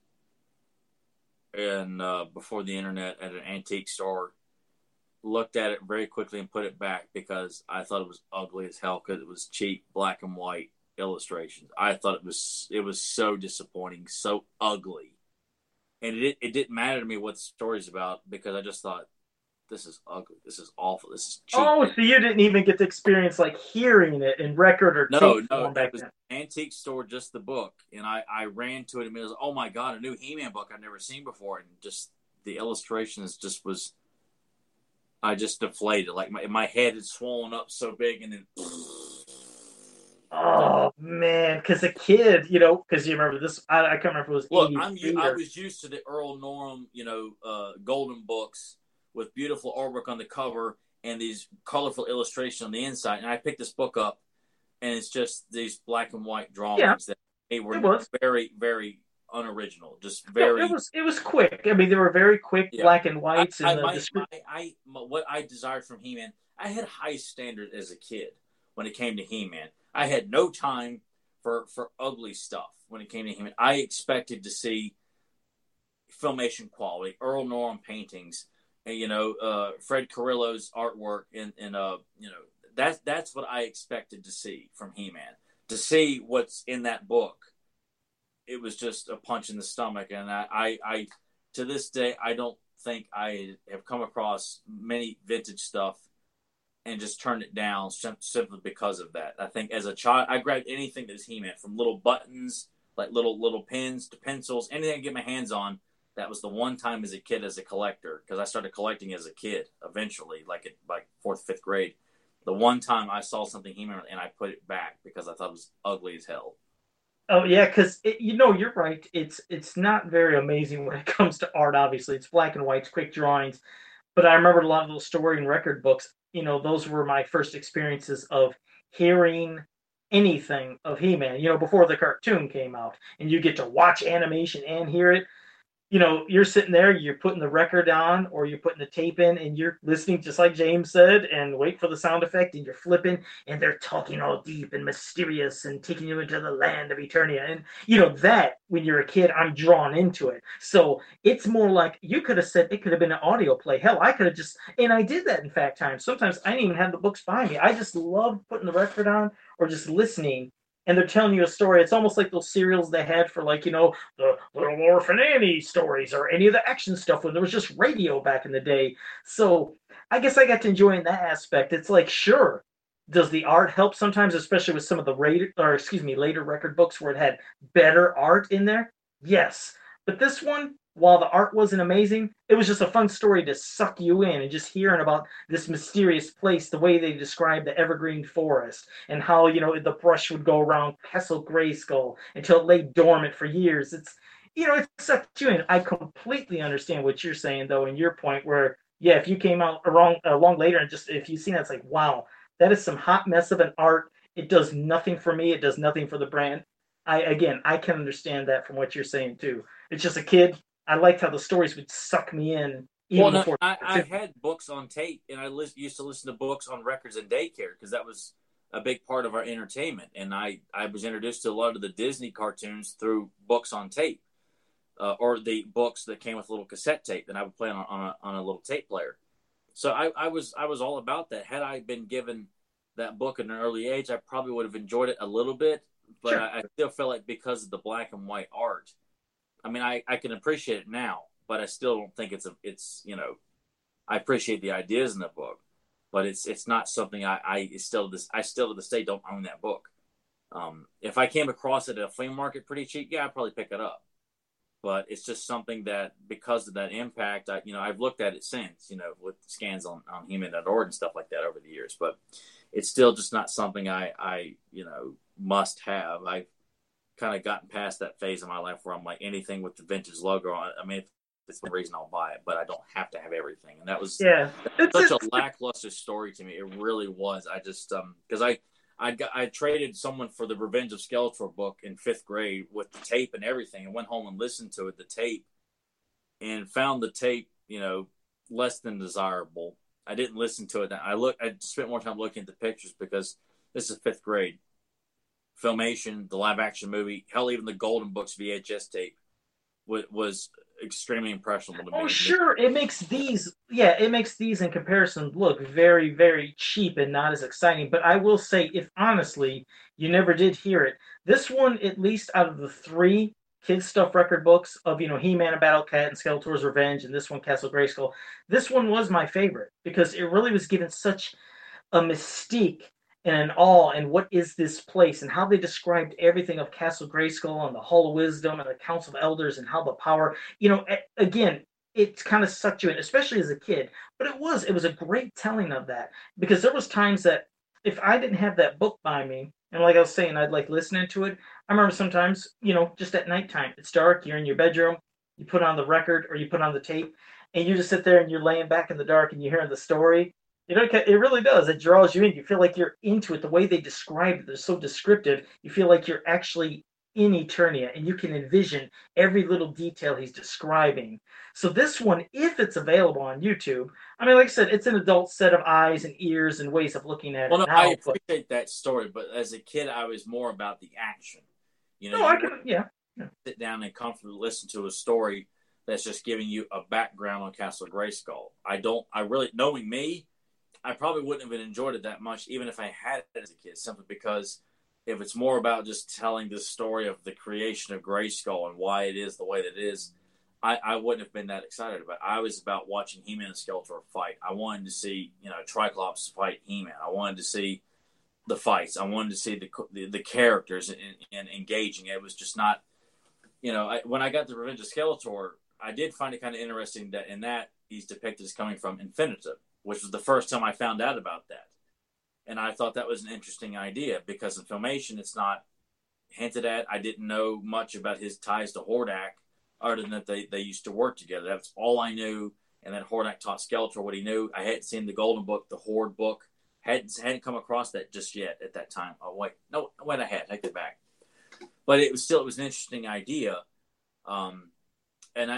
and before the internet at an antique store, looked at it very quickly and put it back because I thought it was ugly as hell because it was cheap black and white illustrations. I thought it was so disappointing, so ugly. And it didn't matter to me what the story's about because I just thought, this is ugly. This is awful. This is cheap. Oh, so you didn't even get to experience like hearing it in record or tape form back then? Antique store, just the book. And I ran to it and it was, oh my God, a new He-Man book I've never seen before. And just the illustrations I just deflated. Like my head had swollen up so big and then... Oh man, because a kid, because you remember this, I can't remember if it was. Look, I was used to the Earl Norm, golden books with beautiful artwork on the cover and these colorful illustrations on the inside. And I picked this book up, and it's just these black and white drawings that were very, very unoriginal. Just very. No, it was quick. I mean, they were very quick black and whites. What I desired from He-Man, I had high standards as a kid when it came to He-Man. I had no time for ugly stuff when it came to He-Man. I expected to see Filmation quality, Earl Norm paintings, and, Fred Carrillo's artwork, and that's what I expected to see from He-Man. To see what's in that book, it was just a punch in the stomach. And I to this day, I don't think I have come across many vintage stuff and just turned it down simply because of that. I think as a child, I grabbed anything that was He-Man, from little buttons, like little pins to pencils, anything I could get my hands on. That was the one time as a kid, as a collector, because I started collecting as a kid eventually, like at 4th, 5th grade. The one time I saw something He-Man and I put it back because I thought it was ugly as hell. Oh yeah, because you're right. It's not very amazing when it comes to art. Obviously, it's black and white, quick drawings. But I remember a lot of those story and record books. Those were my first experiences of hearing anything of He-Man, before the cartoon came out. And you get to watch animation and hear it. You're sitting there, you're putting the record on or you're putting the tape in and you're listening just like James said and wait for the sound effect and you're flipping and they're talking all deep and mysterious and taking you into the land of Eternia. And, that when you're a kid, I'm drawn into it. So it's more like you could have said it could have been an audio play. Hell, I could have and I did that in fact times. Sometimes I didn't even have the books behind me. I just loved putting the record on or just listening. And they're telling you a story. It's almost like those serials they had for, the Little Orphan Annie stories or any of the action stuff when there was just radio back in the day. So I guess I got to enjoy in that aspect. It's like, sure, does the art help sometimes, especially with some of the later record books where it had better art in there? Yes. But this one, while the art wasn't amazing, it was just a fun story to suck you in and just hearing about this mysterious place, the way they described the evergreen forest and how, the brush would go around Castle Grayskull until it lay dormant for years. It's, it sucked you in. I completely understand what you're saying, though, in your point where, yeah, if you came out along later and just, if you've seen that, it's like, wow, that is some hot mess of an art. It does nothing for me. It does nothing for the brand. I can understand that from what you're saying, too. It's just a kid. I liked how the stories would suck me in. I had books on tape, and I used to listen to books on records in daycare because that was a big part of our entertainment. And I was introduced to a lot of the Disney cartoons through books on tape. or the books that came with a little cassette tape that I would play on a little tape player. So I was all about that. Had I been given that book at an early age, I probably would have enjoyed it a little bit, but sure. I still feel like because of the black and white art, I mean, I can appreciate it now, but I still don't think it's I appreciate the ideas in the book, but it's not something I still to this day don't own that book. If I came across it at a flea market pretty cheap, yeah, I'd probably pick it up. But it's just something that, because of that impact, I've looked at it since, with scans on He-Man.org and stuff like that over the years. But it's still just not something I must have. I've kind of gotten past that phase of my life where I'm like, anything with the vintage logo on it, I mean, it's the reason I'll buy it, but I don't have to have everything. And that was such a lackluster story to me. It really was. I just, because I traded someone for the Revenge of Skeletor book in 5th grade with the tape and everything, and went home and listened to the tape, and found the tape, less than desirable. I didn't listen to it. I spent more time looking at the pictures because this is 5th grade. Filmation, the live action movie, hell, even the Golden Books VHS tape was extremely impressionable to me. Oh, sure. It makes these in comparison look very, very cheap and not as exciting. But I will say, if honestly you never did hear it, this one, at least out of the 3 kids stuff record books of, He-Man and Battle Cat and Skeletor's Revenge, and this one, Castle Grayskull, this one was my favorite because it really was given such a mystique and an awe, and what is this place, and how they described everything of Castle Grayskull and the Hall of Wisdom and the Council of Elders, and how the power, again, it kind of sucked you in, especially as a kid. But it was a great telling of that, because there was times that if I didn't have that book by me, and like I was saying, I'd like listening to it. I remember sometimes, just at nighttime, it's dark, you're in your bedroom, you put on the record or you put on the tape, and you just sit there and you're laying back in the dark and you're hearing the story. It really does. It draws you in. You feel like you're into it. The way they describe it, they're so descriptive. You feel like you're actually in Eternia, and you can envision every little detail he's describing. So this one, if it's available on YouTube, I mean, like I said, it's an adult set of eyes and ears and ways of looking at it. Well, no, I appreciate that story, but as a kid, I was more about the action. Sit down and comfortably listen to a story that's just giving you a background on Castle Grayskull. Knowing me, I probably wouldn't have enjoyed it that much, even if I had it as a kid, simply because if it's more about just telling the story of the creation of Grayskull and why it is the way that it is, I wouldn't have been that excited about it. I was about watching He-Man and Skeletor fight. I wanted to see, Triclops fight He-Man. I wanted to see the fights. I wanted to see the characters and engaging. It was just not, when I got to Revenge of Skeletor, I did find it kind of interesting that in that he's depicted as coming from Infinitum, which was the first time I found out about that. And I thought that was an interesting idea because in Filmation, it's not hinted at. I didn't know much about his ties to Hordak other than that they used to work together. That's all I knew. And then Hordak taught Skeletor what he knew. I hadn't seen the Golden Book, the Horde book. Hadn't come across that just yet at that time. Oh, wait. No, wait, I had. Take it back. But it was an interesting idea. And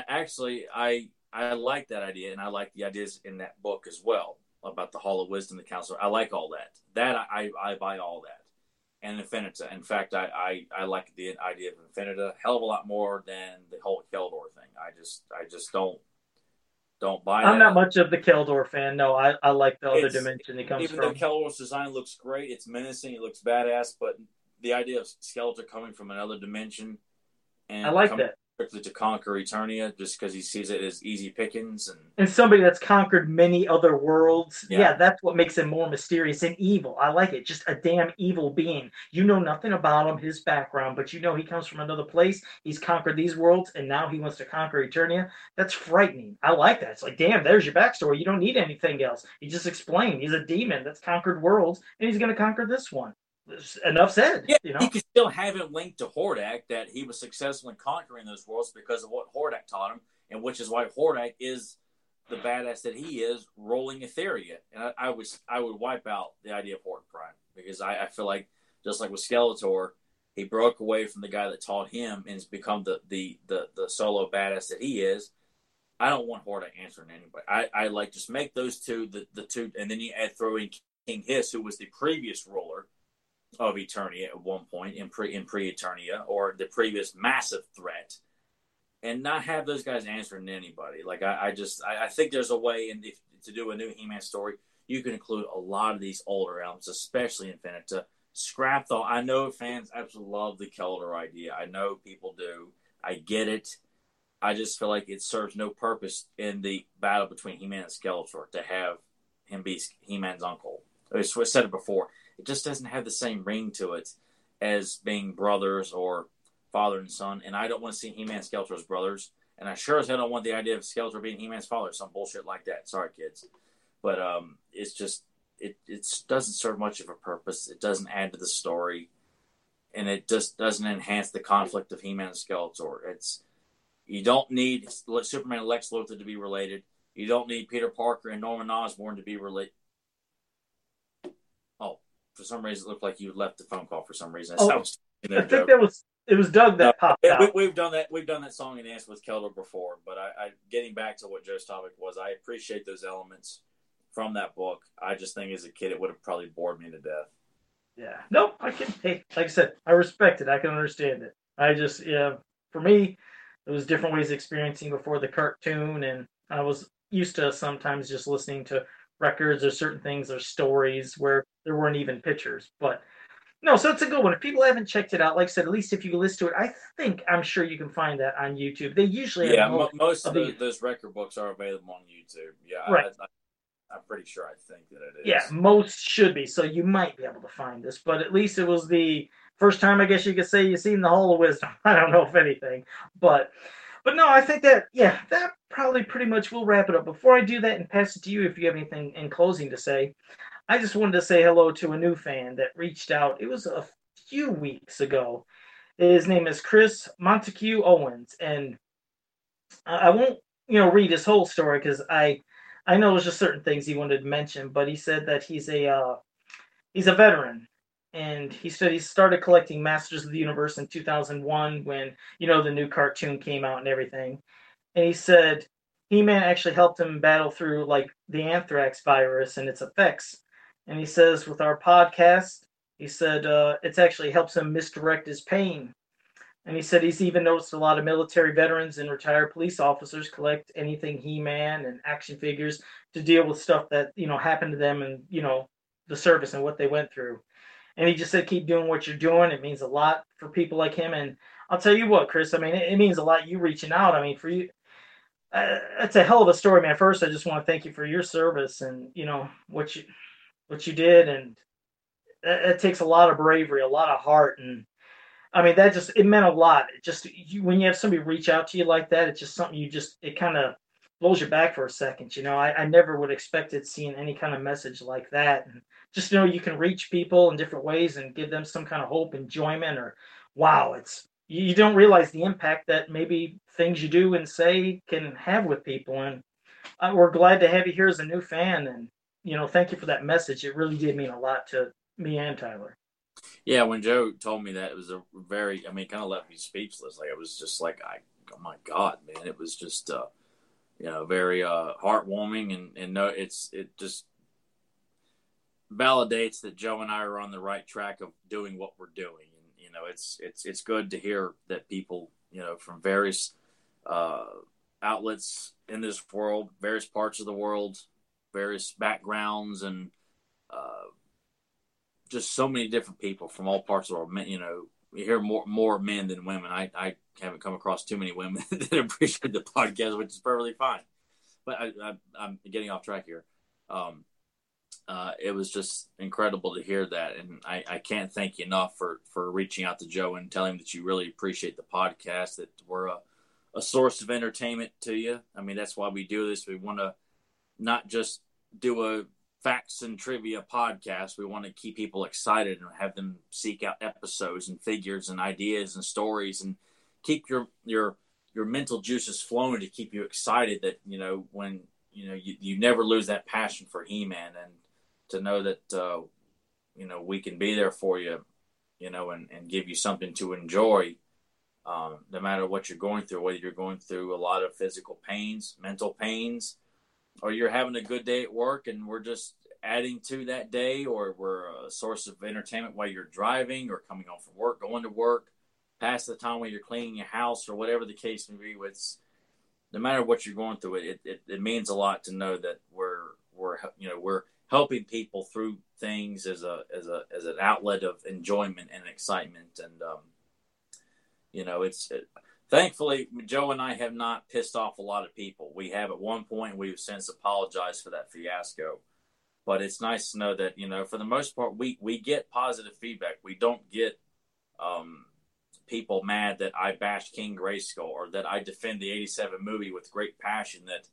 I like that idea, and I like the ideas in that book as well about the Hall of Wisdom, the Counselor. I like all that. I buy all that. And Infinita. In fact, I like the idea of Infinita a hell of a lot more than the whole Keldor thing. I just don't buy that. I'm not much of the Keldor fan. No, I like the other dimension he comes from. Even though Keldor's design looks great, it's menacing, it looks badass, but the idea of Skeletor coming from another dimension and I like that. Quickly to conquer Eternia just because he sees it as easy pickings and somebody that's conquered many other worlds. Yeah, that's what makes him more mysterious and evil. I like it. Just a damn evil being. You know nothing about him, his background, but he comes from another place. He's conquered these worlds, and now he wants to conquer Eternia. That's frightening. I like that. It's like, damn, there's your backstory. You don't need anything else. He just explained. He's a demon that's conquered worlds, and he's going to conquer this one. Enough said. Yeah, you could still have him linked to Hordak, that he was successful in conquering those worlds because of what Hordak taught him, and which is why Hordak is the badass that he is, rolling Etheria. And I would wipe out the idea of Hordak Prime because I feel like, just like with Skeletor, he broke away from the guy that taught him and has become the solo badass that he is. I don't want Hordak answering anybody. I like just make those two the two, and then you throw in King Hiss, who was the previous ruler of Eternia at one point in pre-Eternia, or the previous massive threat. and not have those guys answering to anybody. Like I think there's a way to do a new He-Man story. You can include a lot of these older elements, especially Infinite. To scrap though, I know fans absolutely love the Keldor idea. I know people do. I get it. I just feel like it serves no purpose in the battle between He-Man and Skeletor to have him be He-Man's uncle. I said it before. It just doesn't have the same ring to it as being brothers or father and son. And I don't want to see He-Man and Skeletor as brothers. And I sure as hell don't want the idea of Skeletor being He-Man's father, some bullshit like that. Sorry, kids. But it's just, it doesn't serve much of a purpose. It doesn't add to the story. And it just doesn't enhance the conflict of He-Man and Skeletor. You don't need Superman and Lex Luthor to be related. You don't need Peter Parker and Norman Osborn to be related. Oh, for some reason, it looked like you left the phone call for some reason. I think it was Doug that popped out. We've done that. We've done that song and dance with Keldor before. But I getting back to what Joe's topic was, I appreciate those elements from that book. I just think as a kid, it would have probably bored me to death. Yeah. Nope. Hey, like I said, I respect it. I can understand it. For me, it was different ways of experiencing before the cartoon, and I was used to sometimes just listening to records or certain things or stories where there weren't even pictures. But no, so it's a good one. If people haven't checked it out, like I said, at least if you listen to it, I'm sure you can find that on YouTube. They usually have most of those record books are available on YouTube. Yeah, right. I'm pretty sure I think that it is. Yeah, most should be, so you might be able to find this. But at least it was the first time, I guess you could say, you've seen the Hall of Wisdom. I don't know if anything. But no, I think that probably pretty much will wrap it up. Before I do that and pass it to you, if you have anything in closing to say, I just wanted to say hello to a new fan that reached out. It was a few weeks ago. His name is Chris Montague Owens, and I won't, read his whole story because I know there's just certain things he wanted to mention. But he said that he's a veteran, and he said he started collecting Masters of the Universe in 2001 when the new cartoon came out and everything. And he said He-Man actually helped him battle through like the anthrax virus and its effects. And he says with our podcast, he said it's actually helps him misdirect his pain. And he said he's even noticed a lot of military veterans and retired police officers collect anything He-Man and action figures to deal with stuff that happened to them and the service and what they went through. And he just said, keep doing what you're doing. It means a lot for people like him. And I'll tell you what, Chris, I mean, it means a lot you reaching out. I mean, for you, it's a hell of a story, man. First, I just want to thank you for your service and, what you did. And it takes a lot of bravery, a lot of heart. And I mean, it meant a lot. It just, when you have somebody reach out to you like that, it's just something it kind of blows you back for a second. I never would expect it seeing any kind of message like that. And just you can reach people in different ways and give them some kind of hope, enjoyment, or wow, you don't realize the impact that maybe things you do and say can have with people. And we're glad to have you here as a new fan. And, thank you for that message. It really did mean a lot to me and Tyler. Yeah, when Joe told me that, it was kind of left me speechless. Like, it was just like, oh my God, man. It was just, very heartwarming. And no, it just validates that Joe and I are on the right track of doing what we're doing. And, it's good to hear that people, from various outlets in this world, various parts of the world, various backgrounds, and just so many different people from all parts of the world. We hear more men than women. I haven't come across too many women that appreciate the podcast, which is perfectly fine. But I'm getting off track here. It was just incredible to hear that. And I can't thank you enough for reaching out to Joe and telling him that you really appreciate the podcast, that we're a source of entertainment to you. I mean, that's why we do this. We want to not just do a facts and trivia podcast. We want to keep people excited and have them seek out episodes and figures and ideas and stories, and keep your mental juices flowing to keep you excited that, when, you never lose that passion for He-Man, and to know that, we can be there for you, and give you something to enjoy, no matter what you're going through, whether you're going through a lot of physical pains, mental pains, or you're having a good day at work and we're just adding to that day, or we're a source of entertainment while you're driving or coming home from work, going to work. pass the time when you're cleaning your house or whatever the case may be. No matter what you're going through, it means a lot to know that we're helping people through things as an outlet of enjoyment and excitement. And thankfully Joe and I have not pissed off a lot of people. We have at one point. We've since apologized for that fiasco. But it's nice to know that, for the most part, we get positive feedback. We don't get people mad that I bash King Grayskull or that I defend the 87 movie with great passion, that,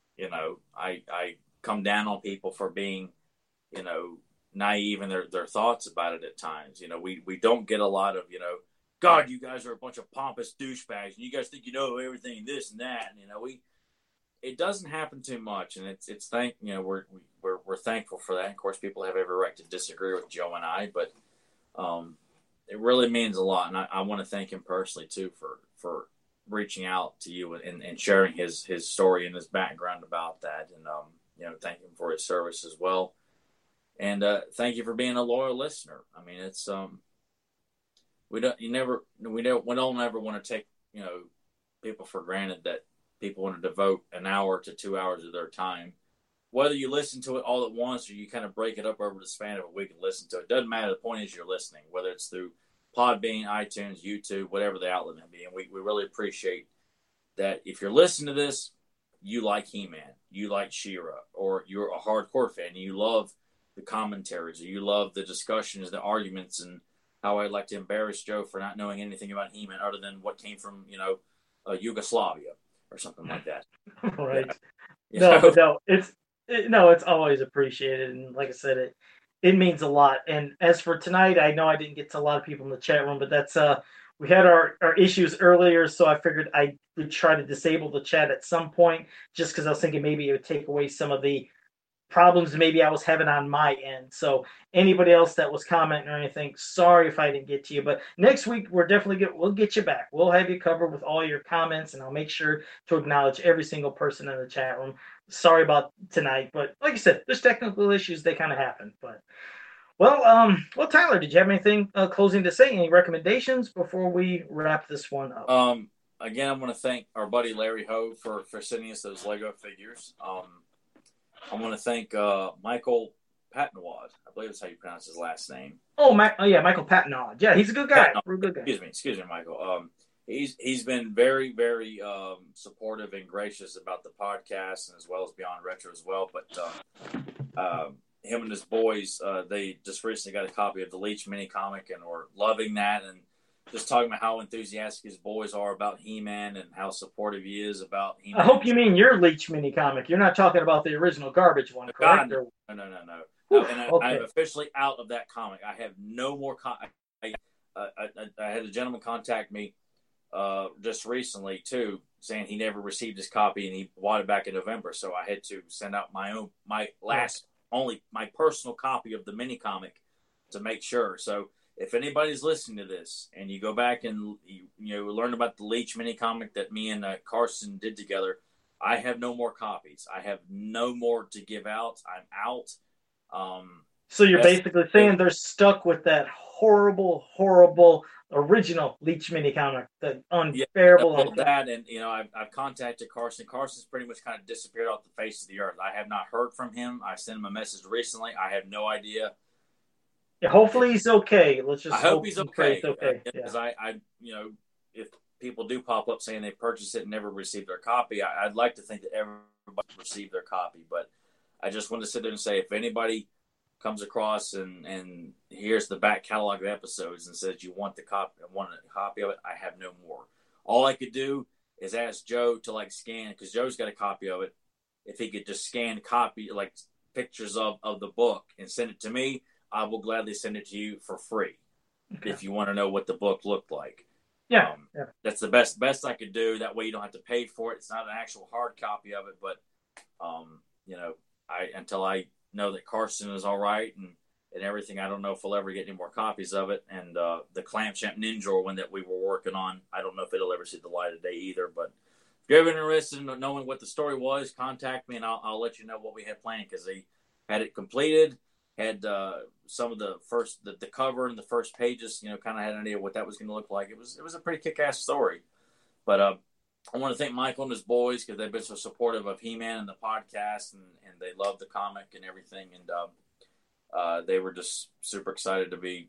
I come down on people for being, naive in their thoughts about it at times. We don't get a lot of, God, you guys are a bunch of pompous douchebags and you guys think you know everything and this and that. And, it doesn't happen too much, and we're thankful for that. Of course, people have every right to disagree with Joe and I, but it really means a lot, and I want to thank him personally too for reaching out to you and sharing his story and his background about that, and thank him for his service as well, and thank you for being a loyal listener. I mean, it's we don't ever want to take people for granted that people want to devote an hour to 2 hours of their time. Whether you listen to it all at once or you kind of break it up over the span of a week and listen to it, doesn't matter. The point is you're listening, whether it's through Podbean, iTunes, YouTube, whatever the outlet may be. And we really appreciate that. If you're listening to this, you like He-Man, you like She-Ra, or you're a hardcore fan, and you love the commentaries, or you love the discussions, the arguments, and how I'd like to embarrass Joe for not knowing anything about He-Man other than what came from, Yugoslavia or something like that. Right. Yeah. No, it's always appreciated. And like I said, it means a lot. And as for tonight, I know I didn't get to a lot of people in the chat room, but that's, we had our issues earlier. So I figured I would try to disable the chat at some point, just because I was thinking maybe it would take away some of the problems maybe I was having on my end. So anybody else that was commenting or anything, sorry if I didn't get to you. But next week we'll get you back. We'll have you covered with all your comments, and I'll make sure to acknowledge every single person in the chat room. Sorry about tonight, but like I said, there's technical issues. They kind of happen. But well, Tyler, did you have anything closing to say? Any recommendations before we wrap this one up? Again, I want to thank our buddy Larry Ho for sending us those Lego figures. I want to thank Michael Patnawad. I believe that's how you pronounce his last name. Yeah, Michael Patnawad. Yeah, he's a good guy. We're a good guy. Excuse me, Michael. He's been very, very supportive and gracious about the podcast, and as well as Beyond Retro as well. But him and his boys, they just recently got a copy of the Leech mini comic and were loving that, and just talking about how enthusiastic his boys are about He-Man and how supportive he is about He-Man. I hope you mean your Leech mini comic. You're not talking about the original garbage one, correct? No. And okay. I'm officially out of that comic. I have no more I had a gentleman contact me just recently, too, saying he never received his copy and he bought it back in November. So I had to send out my personal copy of the mini comic to make sure. So if anybody's listening to this and you go back and you learn about the Leech mini comic that me and Carson did together, I have no more copies. I have no more to give out. I'm out. So you're basically saying they're stuck with that horrible, horrible original Leech mini comic, the unbearable. Yeah, that, and I've contacted Carson. Carson's pretty much kind of disappeared off the face of the earth. I have not heard from him. I sent him a message recently. I have no idea. Yeah, hopefully he's okay. Let's just hope he's okay. He's okay. Because if people do pop up saying they purchased it and never received their copy, I'd like to think that everybody received their copy. But I just want to sit there and say, if anybody comes across and hears the back catalog of episodes and says you want a copy of it, I have no more. All I could do is ask Joe to scan, because Joe's got a copy of it. If he could just scan copy, pictures of the book and send it to me, I will gladly send it to you for free. Okay. If you want to know what the book looked like. Yeah. That's the best I could do. That way you don't have to pay for it. It's not an actual hard copy of it, but until I know that Carson is all right and everything, I don't know if we'll ever get any more copies of it. And the Clamshamp Ninja one that we were working on, I don't know if it'll ever see the light of day either. But if you're ever interested in knowing what the story was, contact me and I'll let you know what we had planned, because they had it completed, had some of the first the cover and the first pages. Kind of had an idea what that was going to look like. It was a pretty kick-ass story. But I want to thank Michael and his boys because they've been so supportive of He-Man and the podcast, and they love the comic and everything. And they were just super excited to be,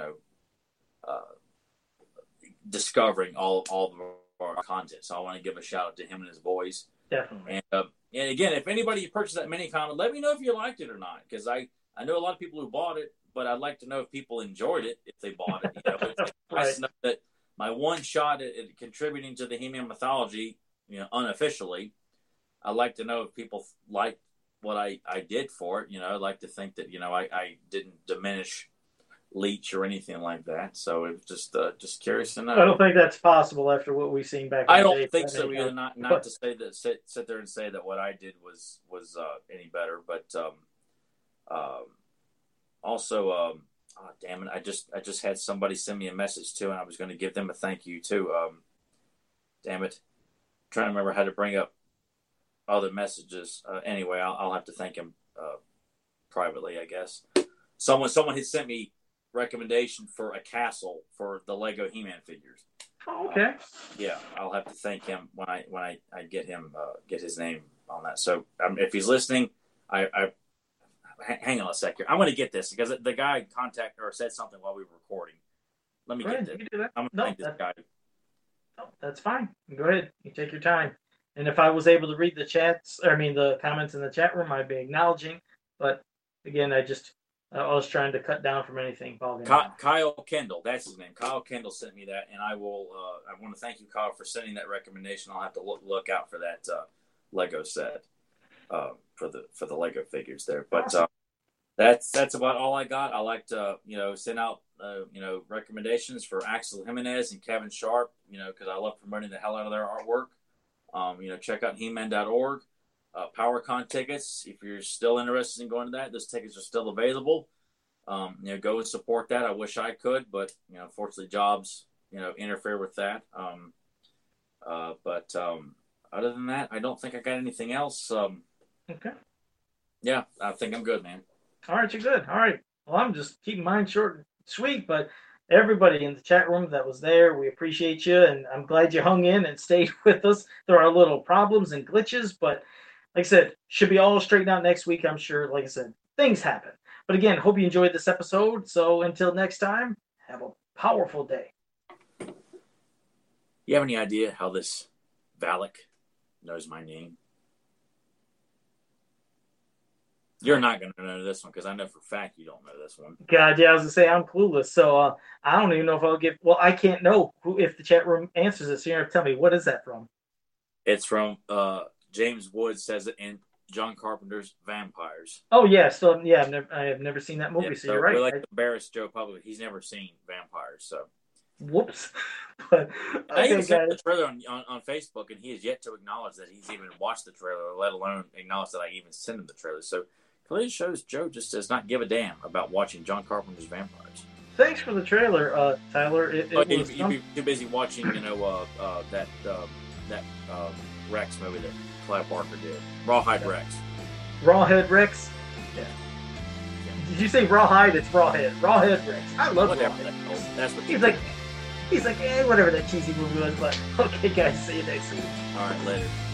discovering all of our content. So I want to give a shout out to him and his boys. Definitely. And again, if anybody purchased that mini comic, let me know if you liked it or not, because I know a lot of people who bought it, but I'd like to know if people enjoyed it if they bought it. It's nice to know that my one shot at contributing to the He-Man mythology, unofficially, I'd like to know if people liked what I did for it. I'd like to think that I didn't diminish Leech or anything like that. So it was just curious to know. I don't think that's possible after what we've seen back. I don't think so either. Not to say that sit there and say that what I did was any better, but also oh, damn it! I just had somebody send me a message too, and I was going to give them a thank you too. Damn it! I'm trying to remember how to bring up other messages. Anyway, I'll have to thank him privately, I guess. Someone had sent me recommendation for a castle for the Lego He-Man figures. Oh, okay. Yeah, I'll have to thank him when I get him get his name on that. So if he's listening, I hang on a sec here. I'm going to get this because the guy contacted or said something while we were recording. Let me get this. I'm going to thank this guy. No, that's fine. Go ahead. You take your time. And if I was able to read the comments in the chat room, I'd be acknowledging. But again, I was trying to cut down from anything. Kyle Kendall, that's his name. Kyle Kendall sent me that, and I will. I want to thank you, Kyle, for sending that recommendation. I'll have to look out for that Lego set for the Lego figures there. But that's about all I got. I like to send out recommendations for Axel Jimenez and Kevin Sharp. Because I love promoting the hell out of their artwork. Check out He-Man.org. PowerCon tickets. If you're still interested in going to that, those tickets are still available. Go and support that. I wish I could, but unfortunately, jobs interfere with that. But other than that, I don't think I got anything else. Okay. Yeah, I think I'm good, man. All right, you're good. All right. Well, I'm just keeping mine short and sweet, but everybody in the chat room that was there, we appreciate you, and I'm glad you hung in and stayed with us. There are little problems and glitches, but like I said, should be all straightened out next week, I'm sure. Like I said, things happen. But again, hope you enjoyed this episode. So until next time, have a powerful day. You have any idea how this Valak knows my name? You're not going to know this one because I know for a fact you don't know this one. God, yeah, I was going to say I'm clueless. So I don't even know if I'll get. Well, I can't know if the chat room answers this. You're going to tell me, what is that from? It's from James Wood says it in John Carpenter's Vampires. Oh, yeah. So, yeah, I have never seen that movie. Yeah, so you're right. We like to embarrass Joe publicly. He's never seen Vampires, so. Whoops. But I even sent the trailer on Facebook, and he has yet to acknowledge that he's even watched the trailer, let alone acknowledge that I even sent him the trailer. So clearly shows Joe just does not give a damn about watching John Carpenter's Vampires. Thanks for the trailer, Tyler. You'd be too busy watching, that Rex movie that Clive Barker did. Rawhide Rex. Rawhead Rex? Yeah. Did you say Rawhide? It's Rawhead. Rawhead Rex. I love whatever Rawhead. That's what he's like, whatever that cheesy movie was, but okay, guys, see you next week. All right, later.